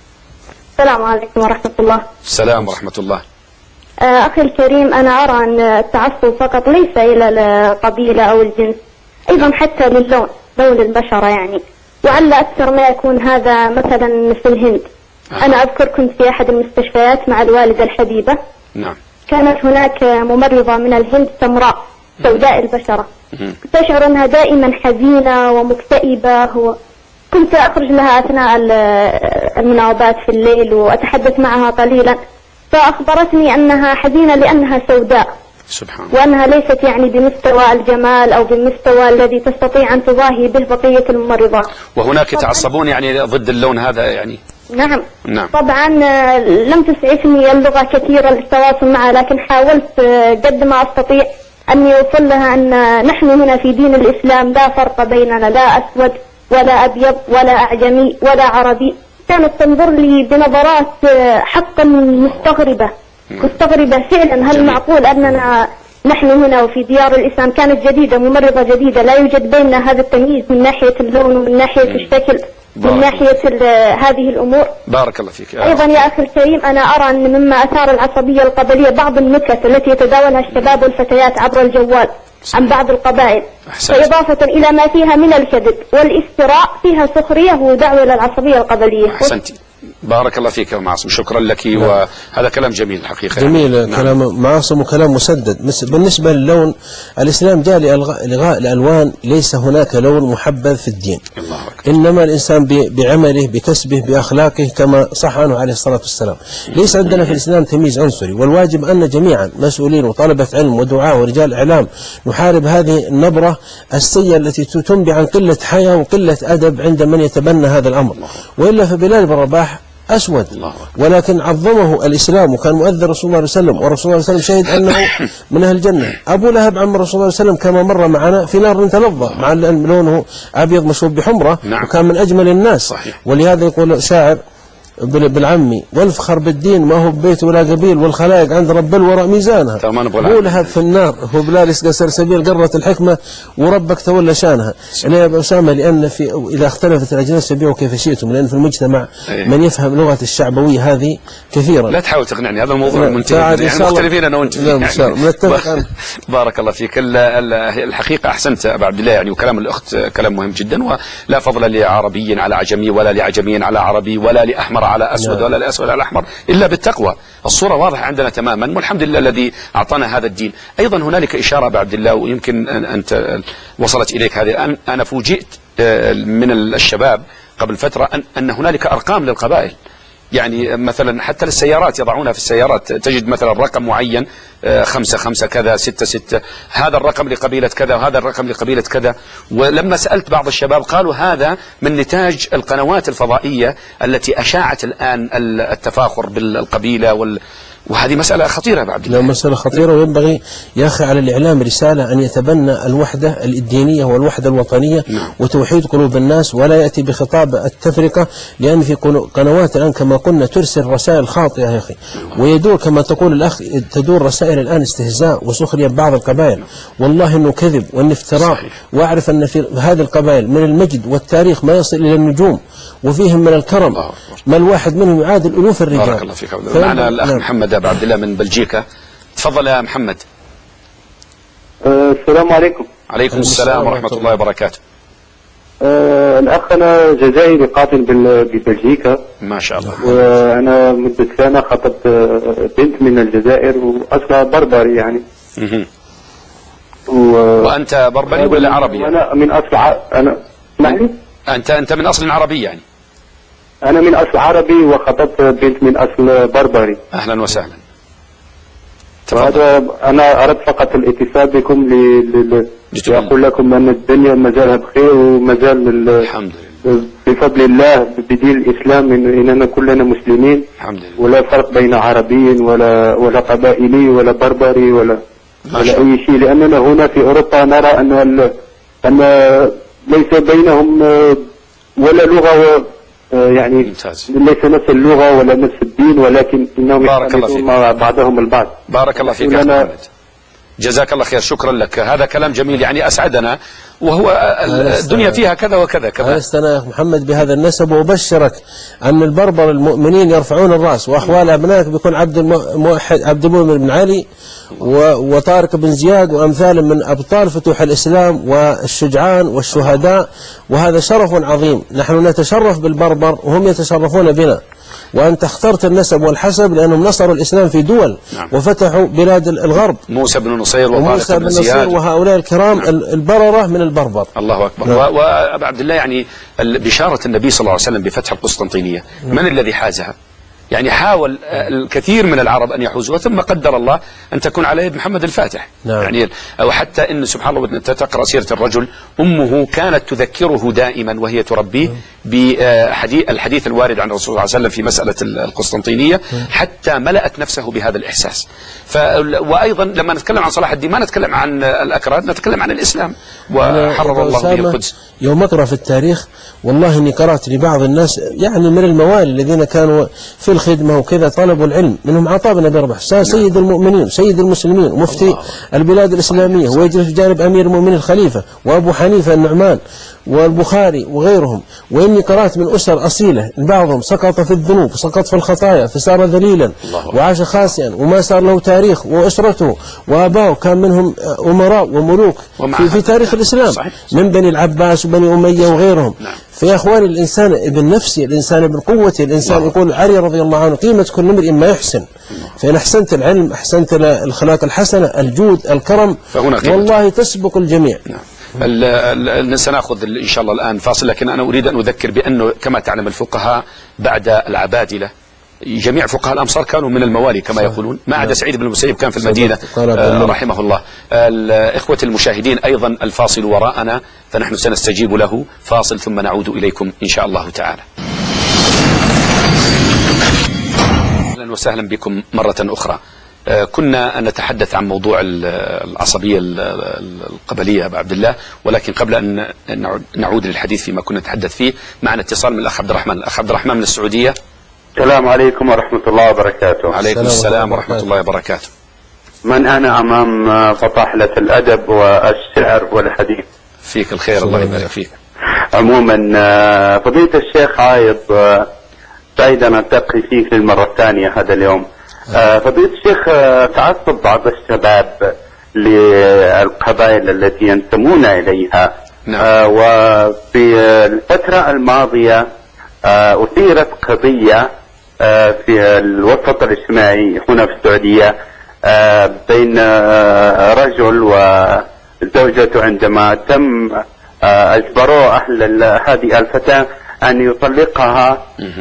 السلام عليكم ورحمة الله. السلام ورحمة الله. أخي الكريم، أنا أرى أن التعصب فقط ليس إلى القبيلة أو الجنس، أيضا حتى للون، لون البشرة يعني، وعلى أكثر ما يكون هذا مثلا في الهند. أنا أذكر كنت في أحد المستشفيات مع الوالدة الحبيبة. نعم. كانت هناك ممرضة من الهند سمراء سوداء البشرة، كنت أشعر أنها دائما حزينة ومكتئبة. كنت أخرج لها أثناء المناوبات في الليل وأتحدث معها قليلا، فأخبرتني أنها حزينة لأنها سوداء. سبحان الله. وأنها ليست يعني بمستوى الجمال أو بالمستوى الذي تستطيع أن تضاهي به بقية الممرضات. وهناك يتعصبون يعني ضد اللون هذا يعني. نعم. نعم. طبعا لم تسعفني اللغة كثيرا للتواصل معها، لكن حاولت قد ما أستطيع أن يوصل لها أن نحن هنا في دين الإسلام لا فرق بيننا، لا أسود ولا أبيض ولا أعجمي ولا عربي. كانت تنظر لي بنظرات حقا مستغربة فعلا. هل معقول أننا نحن هنا وفي ديار الإسلام؟ كانت جديدة، ممرضة جديدة، لا يوجد بيننا هذا التمييز من ناحية اللون ومن ناحية الشكل، من ناحية هذه الأمور. بارك الله فيك. أيضا يا أخي الكريم، أنا أرى أن مما أثار العصبية القبلية بعض النكت التي يتداولها الشباب والفتيات عبر الجوال عن بعض القبائل، فإضافة إلى ما فيها من الكذب والافتراء فيها سخرية ودعوة إلى العصبية القبلية. أحسنتي. بارك الله فيك يا معصم، شكرا لك. وهذا كلام جميل الحقيقة. جميل. نعم. كلام معصم وكلام مسدد. بالنسبة للون، الإسلام جاء لإلغاء الألوان، ليس هناك لون محبذ في الدين. الله أكبر. إنما الإنسان بعمله بكسبه بأخلاقه كما صح عنه عليه الصلاة والسلام. ليس عندنا في الإسلام تمييز عنصري، والواجب أن جميعا مسؤولين وطلبة علم ودعاء ورجال إعلام نحارب هذه النبرة السيئة التي تنبي عن قلة حياة وقلة أدب عند من يتبنى هذا الأمر. وإلا فبلال بن رباح أسود، ولكن عظمه الإسلام، وكان مؤذن رسول الله صلى الله عليه وسلم، ورسول الله صلى الله عليه وسلم شهد أنه من أهل الجنة. أبو لهب عم رسول الله صلى الله عليه وسلم كما مر معنا في نار تلظى، مع أن لونه أبيض مشوب بحمرة. نعم. وكان من أجمل الناس. صحيح. ولهذا يقول شاعر بالعمي: والفخر بالدين ما هو ببيت ولا قبيل، والخلائق عند رب الورى ميزانها. أبو لهب في النار، هو بلال يسقى سلسبيل، قرت الحكمة وربك تولى شانها. أنا يا أبو أسامة، لأن إذا اختلفت الأجناس فبيعوا كيف شئتم، لأن في المجتمع من يفهم لغة الشعبوية هذه كثيرا. لا تحاول تقنعني، هذا الموضوع منتهي، يعني مختلفين أنا وأنت. بارك الله فيك. الحقيقة أحسنت أبا عبد الله، يعني وكلام الأخت كلام مهم جدا. ولا فضل لعربي على عجمي، ولا لعجمي على عربي، ولا لأحمر على أسود، ولا لأسود على أحمر، إلا بالتقوى. الصورة واضحة عندنا تماما، والحمد لله الذي أعطانا هذا الدين. أيضا هنالك إشارة بعبد الله، ويمكن أنت وصلت إليك هذه. أنا فوجئت من الشباب قبل فترة أن هنالك أرقام للقبائل. يعني مثلا حتى للسيارات يضعونها في السيارات، تجد مثلا رقم معين 5 كذا 6 هذا الرقم لقبيلة كذا وهذا الرقم لقبيلة كذا. ولما سألت بعض الشباب قالوا هذا من نتاج القنوات الفضائية التي أشاعت الآن التفاخر بالقبيلة وهذه مسألة خطيرة بعد الله. مسألة خطيرة، وينبغي يا أخي على الإعلام رسالة أن يتبنى الوحدة الدينية والوحدة الوطنية. نعم. وتوحيد قلوب الناس، ولا يأتي بخطاب التفرقة، لأن في قنوات الآن كما قلنا ترسل رسائل خاطئة يا أخي. ويدور كما تقول الأخ، تدور رسائل الآن استهزاء وسخرية ببعض القبائل. والله إنه كذب وإنه افتراء. وأعرف أن في هذه القبائل من المجد والتاريخ ما يصل إلى النجوم، وفيهم من الكرم ما الواحد منهم يعادل ألوف الرجال. بارك الله فيك. معنا الأخ محمد أبو عبد الله من بلجيكا. تفضل يا محمد. السلام عليكم. عليكم السلام ورحمة الله وبركاته. الأخ أنا جزائري قاطن ببلجيكا. ما شاء الله. وأنا مدة سنة خطبت بنت من الجزائر وأصلها بربري يعني. وأنت بربري ولا عربي؟ أنا من أصل أنا معي؟ أنت من أصل عربي يعني؟ أنا من أصل عربي وخطبت بنت من أصل بربري. أهلا وسهلا. هذا أنا أردت فقط الاتصال بكم لأقول لكم أن الدنيا مازالها بخير، ومازال الحمد لله بفضل الله بدين الإسلام إننا كلنا مسلمين. الحمد لله. ولا فرق بين عربي ولا قبائلي ولا بربري ولا أي شيء، لأننا هنا في أوروبا نرى أن ليس بينهم ولا لغة، يعني ممتاز. ليس نفس اللغة ولا نفس الدين، ولكن إنهم يختلفون مع بعضهم البعض. بارك الله فيك محمد، جزاك الله خير، شكرا لك. هذا كلام جميل يعني أسعدنا، وهو الدنيا فيها كذا وكذا كذا. لست أنا يا محمد بهذا النسب، وأبشرك أن البربر المؤمنين يرفعون الرأس، وأخوال أبنائك بيكون عبد المؤمن بن علي وطارق بن زياد وأمثال من أبطال فتوح الإسلام والشجعان والشهداء، وهذا شرف عظيم. نحن نتشرف بالبربر وهم يتشرفون بنا. وأنت اخترت النسب والحسب لأنهم نصروا الإسلام في دول. نعم. وفتحوا بلاد الغرب، موسى بن نصير وطارق بن زياد وهؤلاء الكرام. نعم. البررة من البربر. الله أكبر. نعم. وأبا عبد الله يعني بشارة النبي صلى الله عليه وسلم بفتح القسطنطينية. نعم. من الذي حازها؟ يعني حاول الكثير من العرب أن يحوزوها، ثم قدر الله أن تكون على يد محمد الفاتح. نعم. يعني أو حتى إن سبحان الله أنت تقرأ سيرة الرجل، أمه كانت تذكره دائما وهي تربيه بالحديث الوارد عن الرسول صلى الله عليه وسلم في مسألة القسطنطينية، حتى ملأت نفسه بهذا الإحساس. وأيضا لما نتكلم عن صلاح الدين ما نتكلم عن الأكراد، نتكلم عن الإسلام، وحرر الله به القدس. يوم أقرأ في التاريخ والله إني قرأت لبعض الناس يعني من الموالي الذين كانوا في الخدمة وكذا طلبوا العلم، منهم عطاء بن أبي رباح سيد المؤمنين سيد المسلمين ومفتي البلاد الإسلامية، ويجلس بجانب أمير المؤمنين الخليفة وأبو حنيفة النعمان والبخاري وغيرهم. وإني قرأت من أسر أصيلة بعضهم سقط في الذنوب، سقط في الخطايا، فصار ذليلا وعاش خاسئا وما صار له تاريخ، وأسرته وآباؤه كان منهم أمراء وملوك في تاريخ الإسلام، من بني العباس وبني أمية وغيرهم. فيا أخواني الإنسان ابن نفسه، الإنسان ابن قوته، الإنسان يقول علي رضي الله عنه قيمة كل امرئ ما يحسن، فإن أحسنت العلم أحسنت الأخلاق الحسنة، الجود الكرم، والله تسبق الجميع. سنأخذ إن شاء الله الآن فاصل، لكن أنا أريد أن أذكر بأنه كما تعلم الفقهاء بعد العبادلة جميع فقهاء الأمصار كانوا من الموالي كما يقولون، ما عدا سعيد بن المسيب كان في المدينة رحمه الله. الإخوة المشاهدين أيضا الفاصل وراءنا، فنحن سنستجيب له. فاصل ثم نعود إليكم إن شاء الله تعالى. أهلا وسهلا بكم مرة أخرى. كنا نتحدث عن موضوع العصبية القبلية أبا عبد الله، ولكن قبل أن نعود للحديث فيما كنا نتحدث فيه معنا اتصال من الأخ عبد الرحمن. الأخ عبد الرحمن من السعودية. السلام عليكم ورحمة الله وبركاته. عليكم السلام ورحمة الله وبركاته. من أنا أمام فطاحلة الأدب والشعر والحديث. فيك الخير الله يبارك فيك. عموما فضيلة الشيخ عايض، سعيد أن ألتقي فيك للمرة الثانية هذا اليوم. فضيلة الشيخ، تعصب بعض الشباب للقبائل التي ينتمون إليها. نعم. وفي الفترة الماضية أثيرت قضية في الوسط الاجتماعي هنا في السعودية بين رجل وزوجته، عندما تم أجبروا أهل هذه الفتاة أن يطلقها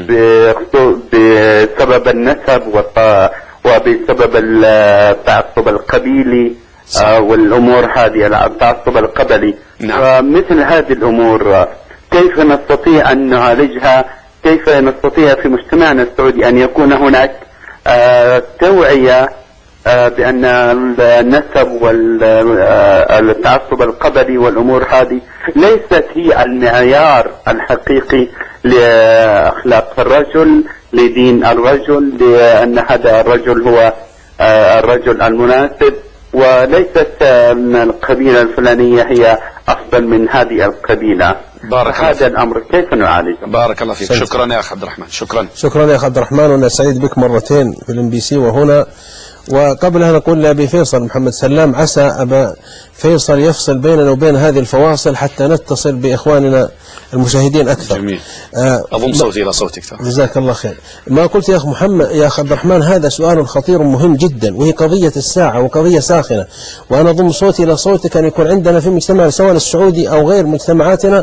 بسبب النسب وبسبب التعصب القبيلي والأمور هذه، التعصب القبلي. نعم. مثل هذه الأمور كيف نستطيع أن نعالجها؟ كيف نستطيع في مجتمعنا السعودي أن يكون هناك توعية بأن النسب والتعصب القبلي والأمور هذه ليست هي المعيار الحقيقي لأخلاق الرجل، لدين الرجل، لأن هذا الرجل هو الرجل المناسب، وليست القبيلة الفلانية هي أفضل من هذه القبيلة. هذا الأمر كيف نعالجه؟ بارك الله فيك. شكرا يا أخ عبد الرحمن. شكرا يا أخ عبد الرحمن، وأنا سعيد بك مرتين في الMBC وهنا. وقبلها نقول لأبي فيصل محمد سلام، عسى أبا فيصل يفصل بيننا وبين هذه الفواصل حتى نتصل بإخواننا المشاهدين أكثر. جميل. أضم صوتي إلى صوتك. جزاك الله خير. ما قلت يا أخ محمد يا أخ عبد الرحمن، هذا سؤال خطير مهم جدا، وهي قضية الساعة وقضية ساخنة، وأنا أضم صوتي إلى صوتك أن يكون عندنا في مجتمع سواء السعودي أو غير مجتمعاتنا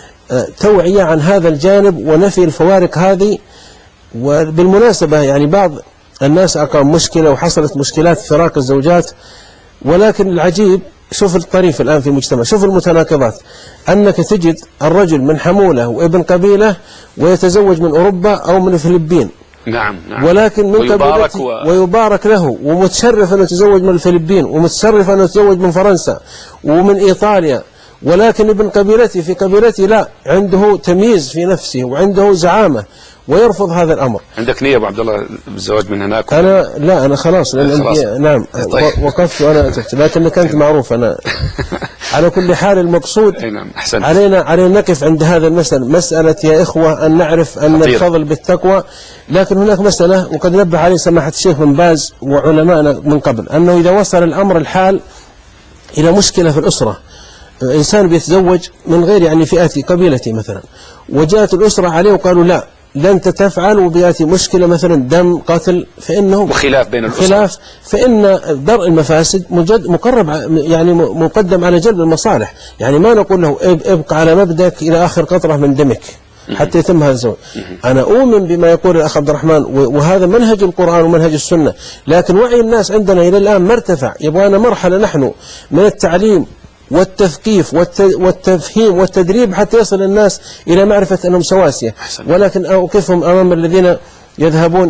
توعية عن هذا الجانب ونفي الفوارق هذه. وبالمناسبة يعني بعض الناس أقام مشكلة وحصلت مشكلات فراق الزوجات، ولكن العجيب شوف الطريف الآن في المجتمع، شوف المتناقضات، أنك تجد الرجل من حمولة وابن قبيلة ويتزوج من أوروبا أو من الفلبين. نعم. ولكن من قبيلته ويبارك له، ومتشرف أنه يتزوج من الفلبين، ومتشرف أنه يتزوج من فرنسا ومن إيطاليا، ولكن ابن قبيلتي في قبيلتي لا، عنده تمييز في نفسه وعنده زعامة ويرفض هذا الأمر. عندك نية أبو عبد الله بالزواج من هناك؟ أنا خلاص نعم. طيب. وقفت وأنا أتفت، لكنك أنت معروف. أنا على كل حال المقصود نعم. أحسنت. علينا نقف عند هذا مسألة يا إخوة أن نعرف أن الفضل بالتقوى. لكن هناك مسألة وقد نبه عليه سماحة الشيخ بن باز وعلماءنا من قبل، أنه إذا وصل الأمر الحال إلى مشكلة في الأسرة، إنسان بيتزوج من غير يعني فئتي قبيلتي مثلا، وجاءت الأسرة عليه وقالوا لا لن تتفعل، وبيأتي مشكلة مثلا دم قتل، فإنه وخلاف بين الأسرة، فإن درء المفاسد مقرب يعني مقدم على جلب المصالح. يعني ما نقول له ابقى على مبدأك إلى آخر قطرة من دمك، حتى يتم هذا الزواج. أنا أؤمن بما يقول الأخ عبد الرحمن، وهذا منهج القرآن ومنهج السنة، لكن وعي الناس عندنا إلى الآن ما ارتفع. يبغانا مرحلة نحن من التعليم والتثقيف والتفهيم والتدريب حتى يصل الناس إلى معرفة أنهم سواسية، ولكن أوقفهم أمام الذين يذهبون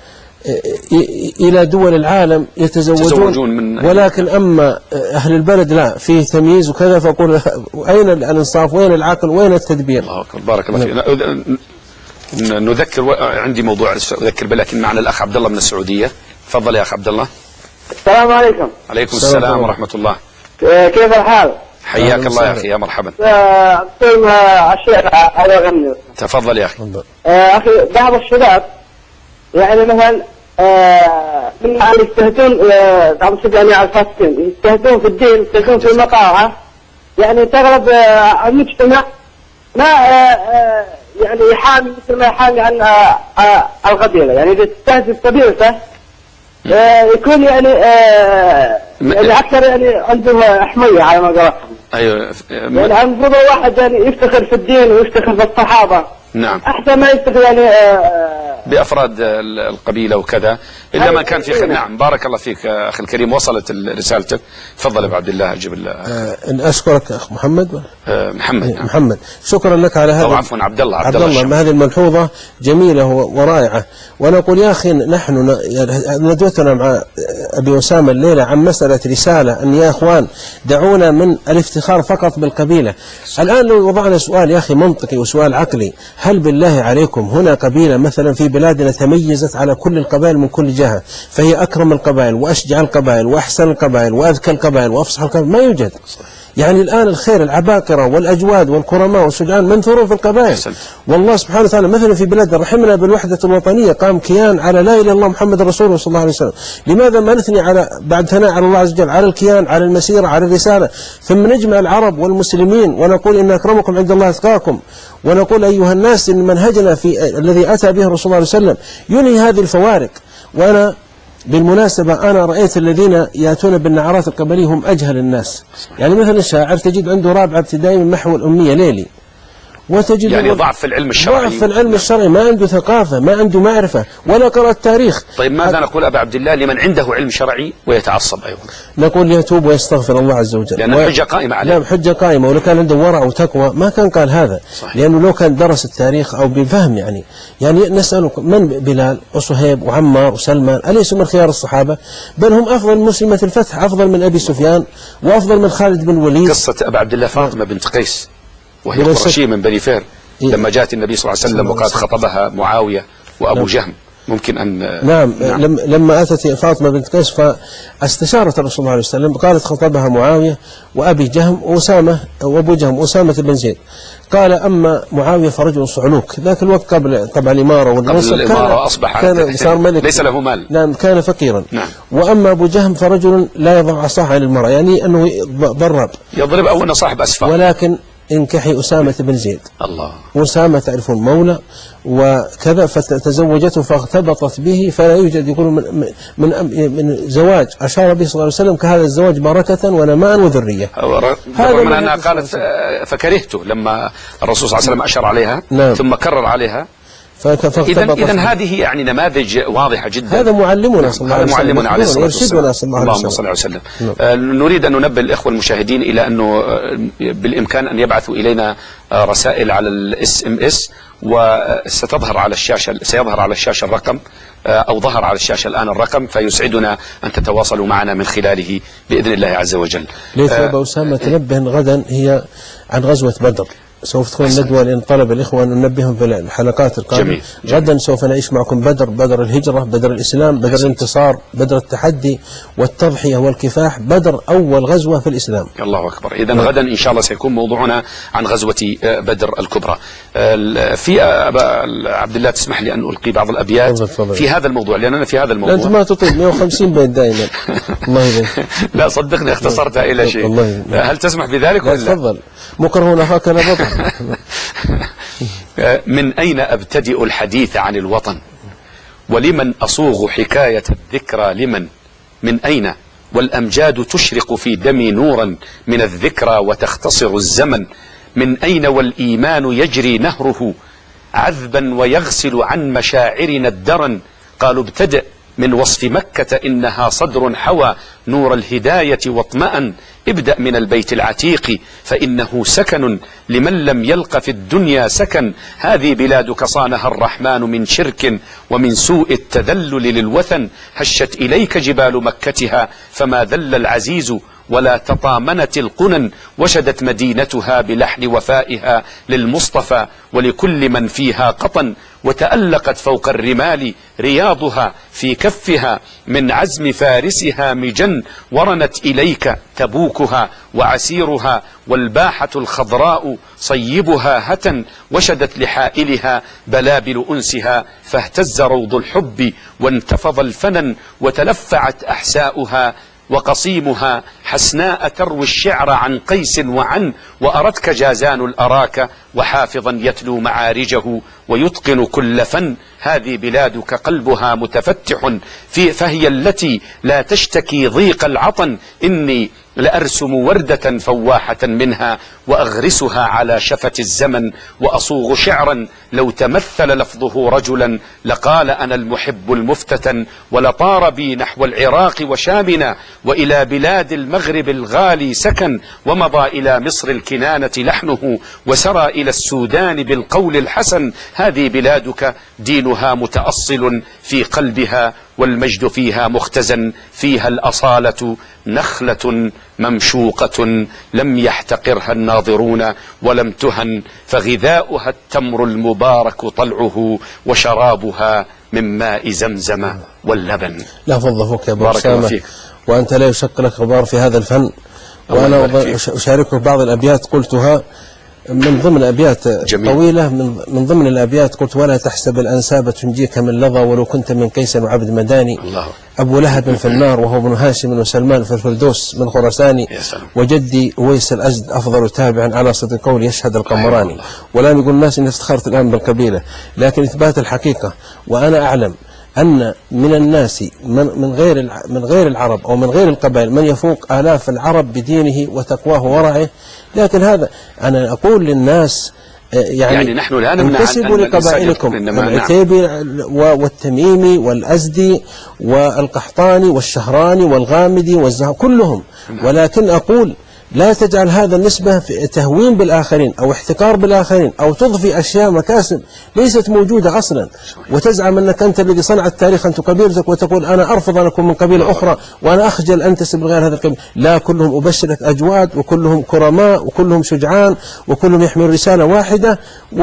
إلى دول العالم يتزوجون ولكن أما أهل البلد لا، فيه تمييز وكذا. فأقول أين الإنصاف وين العقل وين التدبير؟ الله أكبر، بارك الله فيك. نذكر، عندي موضوع أذكر به، لكن معنا الأخ عبد الله من السعودية. تفضل يا أخ عبد الله. السلام عليكم. عليكم السلام ورحمة الله. كيف الحال؟ حياك الله يا أخي، يا مرحبا. الشيخ على غني. تفضل يا أخي. أخي بعض الشباب يعني مثلا من يستهدون بعض الشباب يعني على الفاسدين يستهدون في الدين، يستهدون في المقاطعة، يعني تغلب المجتمع ما يعني يحامي مثل ما يحامي عن القبيلة، يعني إذا تستهدف قبيلته يكون يعني أكثر يعني عنده حمية على ما قالت. أيوه. يعني المفروض واحد يعني يفتخر في الدين ويفتخر في الصحابة. نعم. أحسن ما يفتخر يعني بأفراد القبيلة وكذا، إلا ما كان في نعم. بارك الله فيك أخي الكريم، وصلت رسالتك. تفضل يا عبد الله. أجب الله. أشكرك أخ محمد. محمد. نعم. محمد، شكرا لك على هذا. أو عفوا عبد الله. عبد الله، هذه الملحوظة جميلة ورائعة. وأنا أقول يا أخي نحن ندوتنا مع أبي أسامة الليلة عن مسألة رسالة أن يا أخوان دعونا من الافتخار فقط بالقبيلة. الآن لو وضعنا سؤال يا أخي منطقي وسؤال عقلي، هل بالله عليكم هنا قبيلة مثلا في بلادنا تميزت على كل القبائل من كل جهة، فهي أكرم القبائل وأشجع القبائل وأحسن القبائل وأذكى القبائل وأفصح القبائل؟ ما يوجد. يعني الآن الخير العباقرة والأجواد والكرماء والشجعان منثورون في القبائل. والله سبحانه وتعالى مثلا في بلادنا رحمنا بالوحدة الوطنية، قام كيان على لا إله إلا الله محمد رسول الله صلى الله عليه وسلم. لماذا ما نثني على بعد ثناء على الله عز وجل على الكيان، على المسيرة، على الرسالة، ثم نجمع العرب والمسلمين ونقول إن أكرمكم عند الله أتقاكم، ونقول أيها الناس إن منهجنا في الذي أتى به الرسول صلى الله عليه وسلم ينهي هذه الفوارق. وأنا بالمناسبة أنا رأيت الذين يأتون بالنعرات القبلية هم أجهل الناس. يعني مثلا الشاعر تجد عنده رابعة ابتدائي من محو الأمية ليلي، وتجد يعني ضعف في العلم الشرعي. ضعف في العلم الشرعي، ما عنده ثقافة، ما عنده معرفة ولا قرأ التاريخ. طيب ماذا نقول أبا عبد الله لمن عنده علم شرعي ويتعصب أيضا؟ نقول يتوب ويستغفر الله عز وجل، لأن الحجة قائمة عليه. نعم، حجة قائمة، ولو كان عنده ورع وتقوى ما كان قال هذا. صحيح. لأنه لو كان درس التاريخ أو بفهم يعني نسألك من بلال وصهيب وعمار وسلمان أليسوا من خيار الصحابة؟ بل هم أفضل من مسلمة الفتح، أفضل من أبي سفيان وأفضل من خالد بن وليد. قصة أبا عبد الله فاطمة بنت قيس وهي قرشية من بني فهر، لما جاءت النبي صلى الله عليه وسلم وقد خطبها معاوية وأبو جهم، ممكن أن نعم. لما أتت فاطمة بنت قيس فاستشارت الرسول صلى الله عليه وسلم، قالت خطبها معاوية وأبي جهم وأسامة وأبو جهم أسامة بن زيد. قال أما معاوية فرجل صعلوك، ذاك الوقت قبل طبعا الإمارة والمنصب، قبل الإمارة أصبح صار ملك، ليس له مال. نعم، كان فقيرا. نعم. وأما أبو جهم فرجل لا يضع عصاه عن المرأة، يعني أنه ضرب يضرب أو أنه صاحب أسفار. ولكن انكحي أسامة بن زيد. الله. وأسامة تعرفون مولى وكذا، فتزوجته فاغتبطت به، فلا يوجد يقول من زواج أشار به صلى الله عليه وسلم كهذا الزواج بركة ونماء وذرية. رغم أنها قالت فكرهته لما الرسول صلى الله عليه وسلم أشار عليها. نعم. ثم كرر عليها. إذن هذه يعني نماذج واضحة جدا. هذا معلمنا صلى الله عليه وسلم، معلمنا عليه الصلاة والسلام. اللهم صل على وسلم. نريد أن ننبه الإخوة المشاهدين إلى أنه بالإمكان أن يبعثوا إلينا رسائل على الSMS، وستظهر على الشاشة، سيظهر على الشاشة الرقم أو ظهر على الشاشة الآن الرقم، فيسعدنا أن تتواصلوا معنا من خلاله بإذن الله عز وجل. ليس أبا أسامة تنبه غدا هي عن غزوة بدر، سوف تكون ندوة لأن طلب الإخوة أن ننبههم في الحلقات القادمة. غدا سوف نعيش معكم بدر الهجرة، بدر الإسلام، بدر الانتصار، بدر التحدي والتضحية والكفاح، بدر أول غزوة في الإسلام. الله أكبر. إذن غدا إن شاء الله سيكون موضوعنا عن غزوة بدر الكبرى. في أبا عبد الله تسمح لي أن ألقي بعض الأبيات في هذا الموضوع، لأننا في هذا الموضوع أنت ما تطيب 150 بيت دائما. الله يبارك. لا صدقني اختصرتها إلى شيء. هل تسمح بذلك ولا؟ تفضل. مكرهون أخاك لا بطل. من أين أبتدئ الحديث عن الوطن، ولمن أصوغ حكاية الذكرى، لمن من أين والأمجاد تشرق في دمي نورا من الذكرى وتختصر الزمن، من أين والإيمان يجري نهره عذبا ويغسل عن مشاعرنا الدرن. قالوا ابتدأ من وصف مكة إنها صدر حوى نور الهداية واطمأن. ابدأ من البيت العتيق فإنه سكن لمن لم يلق في الدنيا سكن. هذه بلادك صانها الرحمن من شرك ومن سوء التذلل للوثن. هشت إليك جبال مكتها فما ذل العزيز ولا تطامنت القنن. وشدت مدينتها بلحن وفائها للمصطفى ولكل من فيها قطن. وتألقت فوق الرمال رياضها في كفها من عزم فارسها مجن. ورنت إليك تبوكها وعسيرها والباحة الخضراء صيبها هتن. وشدت لحائلها بلابل أنسها فاهتز روض الحب وانتفض الفنن. وتلفعت أحساؤها وقصيمها حسناء تروي الشعر عن قيس وعن. وأردك جازان الأراك وحافظا يتلو معارجه ويتقن كل فن. هذه بلادك قلبها متفتح فهي التي لا تشتكي ضيق العطن. إني لأرسم وردة فواحة منها وأغرسها على شفة الزمن. وأصوغ شعرا لو تمثل لفظه رجلا لقال أنا المحب المفتتن. ولطار بي نحو العراق وشامنا وإلى بلاد المغرب الغالي سكن. ومضى إلى مصر الكنانة لحنه وسرى إلى السودان بالقول الحسن. هذه بلادك دينها متأصل في قلبها والمجد فيها مختزن. فيها الأصالة نخلة ممشوقة لم يحتقرها الناظرون ولم تهن. فغذاؤها التمر المبارك طلعه وشرابها من ماء زمزم واللبن. لا فضل فوق يا أبو أسامة، وأنت لا يشك لك غبار في هذا الفن. وأنا أشاركك بعض الأبيات قلتها من ضمن أبيات طويلة. من ضمن الأبيات قلت: ولا تحسب الأنساب تنجيك من لظى ولو كنت من كيس وعبد مداني. أبو لهب في النار وهو ابن هاشم وسلمان في الفردوس من خراساني. وجدي أويس الأزد أفضل تابع على صدق قول يشهد القمراني. والآن يقول الناس إني افتخرت الآن بالقبيلة، لكن إثبات الحقيقة. وأنا أعلم أن من الناس من غير العرب أو من غير القبائل من يفوق آلاف العرب بدينه وتقواه ورعه. لكن هذا أنا أقول للناس يعني نحن لا نمنع انتسبوا لقبائلكم، العتيبي والتميمي والأزدي والقحطاني والشهراني والغامدي والزهر كلهم. ولكن أقول لا تجعل هذا النسبة في تهوين بالآخرين أو احتكار بالآخرين أو تضفي أشياء مكاسب ليست موجودة أصلا، وتزعم أنك أنت الذي صنع التاريخ أنت قبيلتك، وتقول أنا أرفض أن أكون من قبيلة أخرى وأنا أخجل أنتسب لغير هذا القبيل. لا، كلهم أبشرك أجواد وكلهم كرماء وكلهم شجعان وكلهم يحمل رسالة واحدة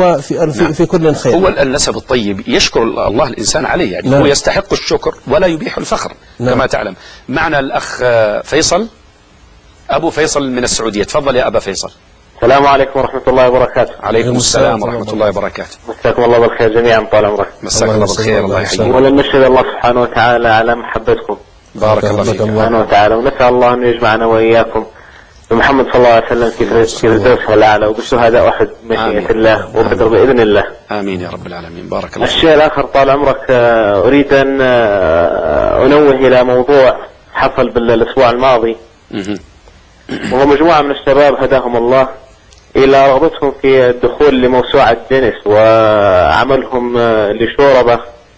وفي كل خير. هو النسب الطيب يشكر الله الإنسان عليه، يعني هو يستحق الشكر ولا يبيح الفخر كما تعلم. معنا الأخ فيصل، أبو فيصل من السعودية. تفضل يا أبا فيصل. السلام عليكم ورحمة الله وبركاته. عليكم السلام ورحمة الله وبركاته. مساكم الله بالخير جميعا طال عمرك. مساك الله بالخير، الله يحييك. ولن نشهد الله سبحانه وتعالى على محبتكم. بارك الله فيك سبحانه وتعالى، ونسأل الله أن يجمعنا وإياكم بمحمد صلى الله عليه وسلم في الفردوس الأعلى وبالشهداء أحد مشيئة الله وبدر بإذن الله. آمين يا رب العالمين. بارك الله فيك. الشيء الآخر طال عمرك، أريد أن أنوه إلى موضوع حصل بالأسبوع الماضي، وهو مجموعة من الشباب هداهم الله إلى رغبتهم في الدخول لموسوعة جينيس وعملهم لشوربة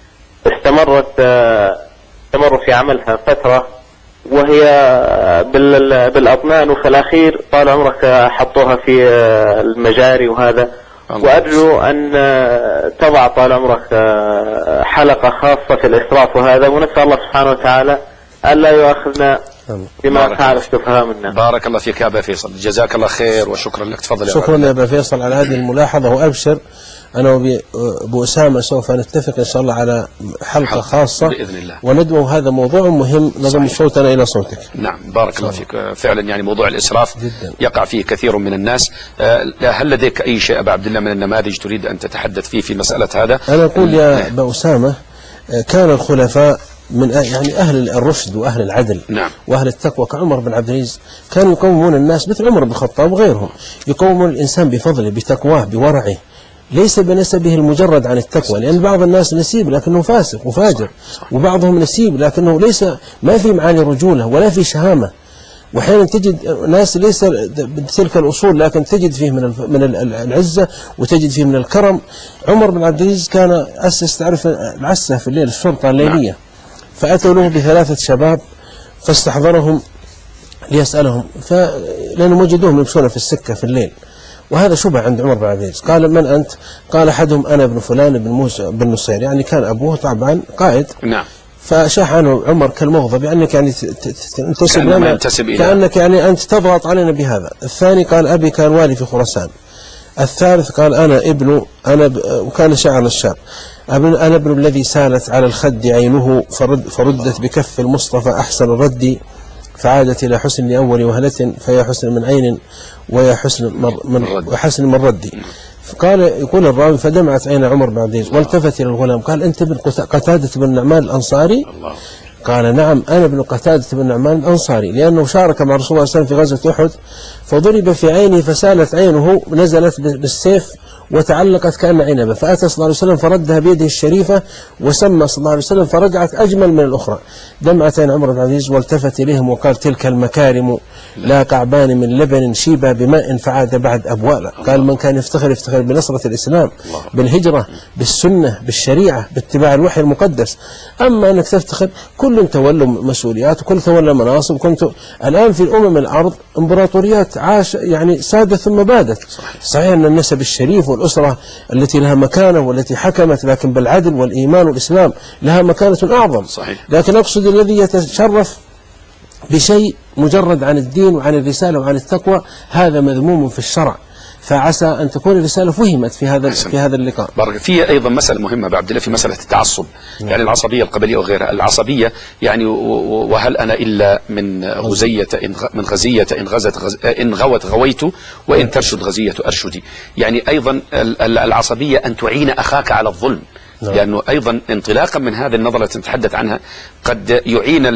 استمروا في عملها فترة، وهي بالأطنان، وفي الأخير طال عمرك حطوها في المجاري وهذا. وأرجو أن تضع طال عمرك حلقة خاصة في الإسراف وهذا، ونسأل الله سبحانه وتعالى ألا يؤاخذنا بما فعل السفهاء منا. بارك الله فيك يا أبا فيصل، جزاك الله خير وشكرا لك. تفضل يا شكرا يا أبا فيصل على هذه الملاحظة، وأبشر أنا وأبو أسامة سوف نتفق إن شاء الله على حلقة خاصة بإذن الله، وندعو هذا موضوع مهم نضم صوتنا إلى صوتك. نعم بارك الله فيك. فعلا يعني موضوع الإسراف جدا يقع فيه كثير من الناس. هل لديك أي شيء أبا عبد الله من النماذج تريد أن تتحدث فيه في مسألة هذا؟ أنا أقول يا أبا أسامة، كان الخلفاء من يعني أهل الرشد وأهل العدل وأهل التقوى كعمر بن عبد العزيز كانوا يقومون الناس مثل عمر بن الخطاب وغيرهم، يقومون الإنسان بفضله بتقواه بورعه، ليس بنسبه المجرد عن التقوى، لأن بعض الناس نسيب لكنه فاسق وفاجر، وبعضهم نسيب لكنه ليس ما في معاني رجولة ولا في شهامة. وأحيانا تجد ناس ليس بتلك الأصول لكن تجد فيه من العزة وتجد فيه من الكرم. عمر بن عبد العزيز كان أسس تعرف العسة في الليل، الشرطة الليلية، فأتوا له ب3 شباب فاستحضرهم ليسألهم، لأنهم وجدوهم يمشون في السكة في الليل، وهذا شبه عند عمر بن عبد العزيز. قال من أنت؟ قال أحدهم أنا ابن فلان بن موسى بن نصير، يعني كان أبوه طبعا قائد. نعم. فشاح عنه عمر كالمغضب، يعني يعني تنتسب لنا، كأنك يعني أنت تضغط علينا بهذا. الثاني قال أبي كان والي في خراسان. الثالث قال أنا وكان شاعر الشام، أنا ابن الذي سالت على الخد عينه فردت بكف المصطفى أحسن الرد، فعادت إلى حسن لأول وهلة، فيا حسن من عين ويا حسن من رد. قال يقول الراوي فدمعت عين عمر بن عبد العزيز والتفت إلى الغلام قال أنت ابن قتادة بن نعمان الأنصاري؟ قال نعم أنا ابن قتادة بن نعمان الأنصاري، لأنه شارك مع رسول الله صلى الله عليه وسلم في غزوة أحد، فضرب في عينه فسالت عينه، نزلت بالسيف وتعلقت كأن عنبة، فأتى صلى الله عليه وسلم فردها بيده الشريفة وسمى صلى الله عليه وسلم فرجعت أجمل من الأخرى. دمعت عين عمر بن عبد العزيز والتفت إليهم وقال تلك المكارم لا كعبان من لبن شيبة بماء فعاد بعد أبوالا. قال من كان يفتخر بنصرة الإسلام، بالهجرة، بالسنة، بالشريعة، باتباع الوحي المقدس. أما أنك تفتخر كل تولوا مسؤوليات وكل تولى مناصب. كنت الآن في الأمم الأرض إمبراطوريات يعني سادت ثم بادت. صحيح أن النسب الشريف والأسرة التي لها مكانة والتي حكمت، لكن بالعدل والإيمان والإسلام لها مكانة أعظم. صحيح. لكن أقصد الذي يتشرف بشيء مجرد عن الدين وعن الرسالة وعن التقوى هذا مذموم في الشرع، فعسى أن تكون الرسالة فهمت في هذا اللقاء. بارك. في أيضا مسألة مهمة بعبد الله في مسألة التعصب، يعني العصبية القبلية وغيرها. العصبية يعني وهل أنا إلا من غزية إن غوت غويت وإن ترشد غزية أرشدي. يعني أيضا العصبية أن تعين أخاك على الظلم، لأنه أيضا انطلاقا من هذه النظرة التي نتحدث عنها قد يعين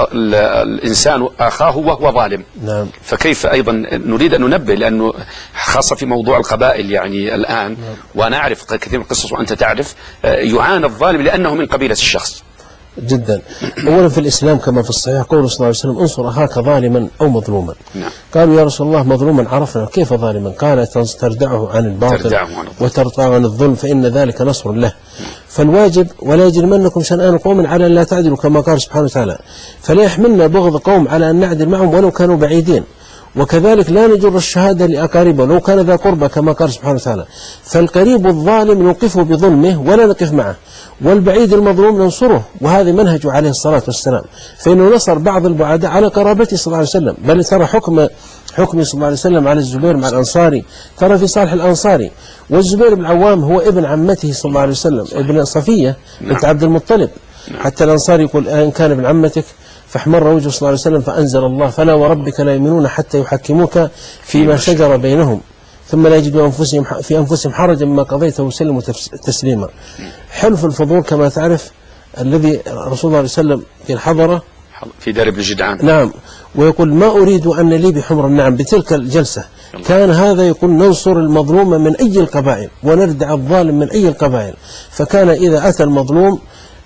الإنسان أخاه وهو ظالم. نعم. فكيف أيضا نريد أن ننبه، لأنه خاصة في موضوع القبائل يعني الآن، وأنا أعرف كثير من القصص وأنت تعرف، يعان الظالم لأنه من قبيلة الشخص. جدا. أولا في الإسلام كما في الصحيح قول صلى الله عليه وسلم انصر أخاك ظالما أو مظلوما. نعم. قالوا يا رسول الله مظلوما عرفنا، كيف ظالما؟ قال تردعه عن الباطل وترضعه عن الظلم فإن ذلك نصر له. فالواجب ولا يجرمنكم شنآن قوم على أن لا تعدلوا كما قال سبحانه وتعالى، فلا يحملنا بغض قوم على أن نعدل معهم ولو كانوا بعيدين، وكذلك لا نجر الشهادة لأقاربه لو كان ذا قربى كما قال سبحانه وتعالى. فالقريب الظالم نوقفه بظلمه ولا نقف معه، والبعيد المظلوم ننصره، وهذا منهج عليه الصلاة والسلام، فإنه نصر بعض البعداء على قرابته صلى الله عليه وسلم. بل ترى حكم صلى الله عليه وسلم على الزبير مع الأنصاري ترى في صالح الأنصاري، والزبير بن العوام هو ابن عمته صلى الله عليه وسلم، ابن صفية بنت عبد المطلب. حتى الأنصاري يقول إن كان ابن عمتك، فاحمر وجهه صلى الله عليه وسلم فأنزل الله فلا وربك لا يؤمنون حتى يحكموك فيما شجر بينهم ثم لا يجدوا في أنفسهم حرجا مما قضيته وسلموا تسليما. حلف الفضول كما تعرف الذي رسول الله صلى الله عليه وسلم في الحضرة في دار ابن جدعان. نعم. ويقول ما أريد أن لي بحمر النعم. بتلك الجلسة كان هذا يقول ننصر المظلوم من أي القبائل ونردع الظالم من أي القبائل. فكان إذا أتى المظلوم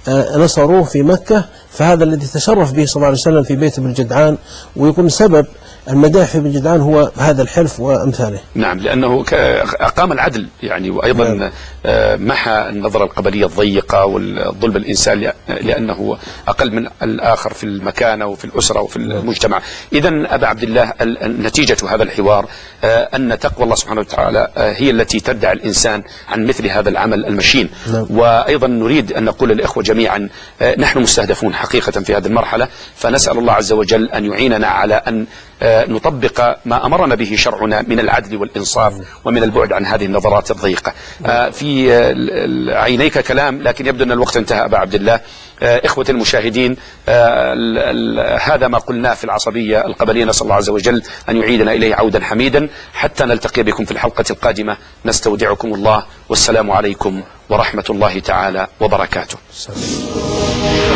نصروه في مكة، فهذا الذي تشرف به صلى الله عليه وسلم في بيت ابن جدعان، ويكون سبب المداح في ابن جدعان هو هذا الحلف وأمثاله. نعم، لأنه أقام العدل يعني، وأيضا محى النظرة القبلية الضيقة والظلم الإنسان لأنه أقل من الآخر في المكانة وفي الأسرة وفي المجتمع. إذن أبا عبد الله نتيجة هذا الحوار أن تقوى الله سبحانه وتعالى هي التي تردع الإنسان عن مثل هذا العمل المشين. وأيضا نريد أن نقول للإخوة جميعا نحن مستهدفون حقيقة في هذه المرحلة، فنسأل الله عز وجل أن يعيننا على أن نطبق ما أمرنا به شرعنا من العدل والإنصاف ومن البعد عن هذه النظرات الضيقة. في عينيك كلام لكن يبدو أن الوقت انتهى أبا عبد الله. إخوة المشاهدين، هذا ما قلناه في العصبية القبلية، نسأل الله عز وجل أن يعيدنا إليه عودا حميدا حتى نلتقي بكم في الحلقة القادمة. نستودعكم الله والسلام عليكم ورحمة الله تعالى وبركاته.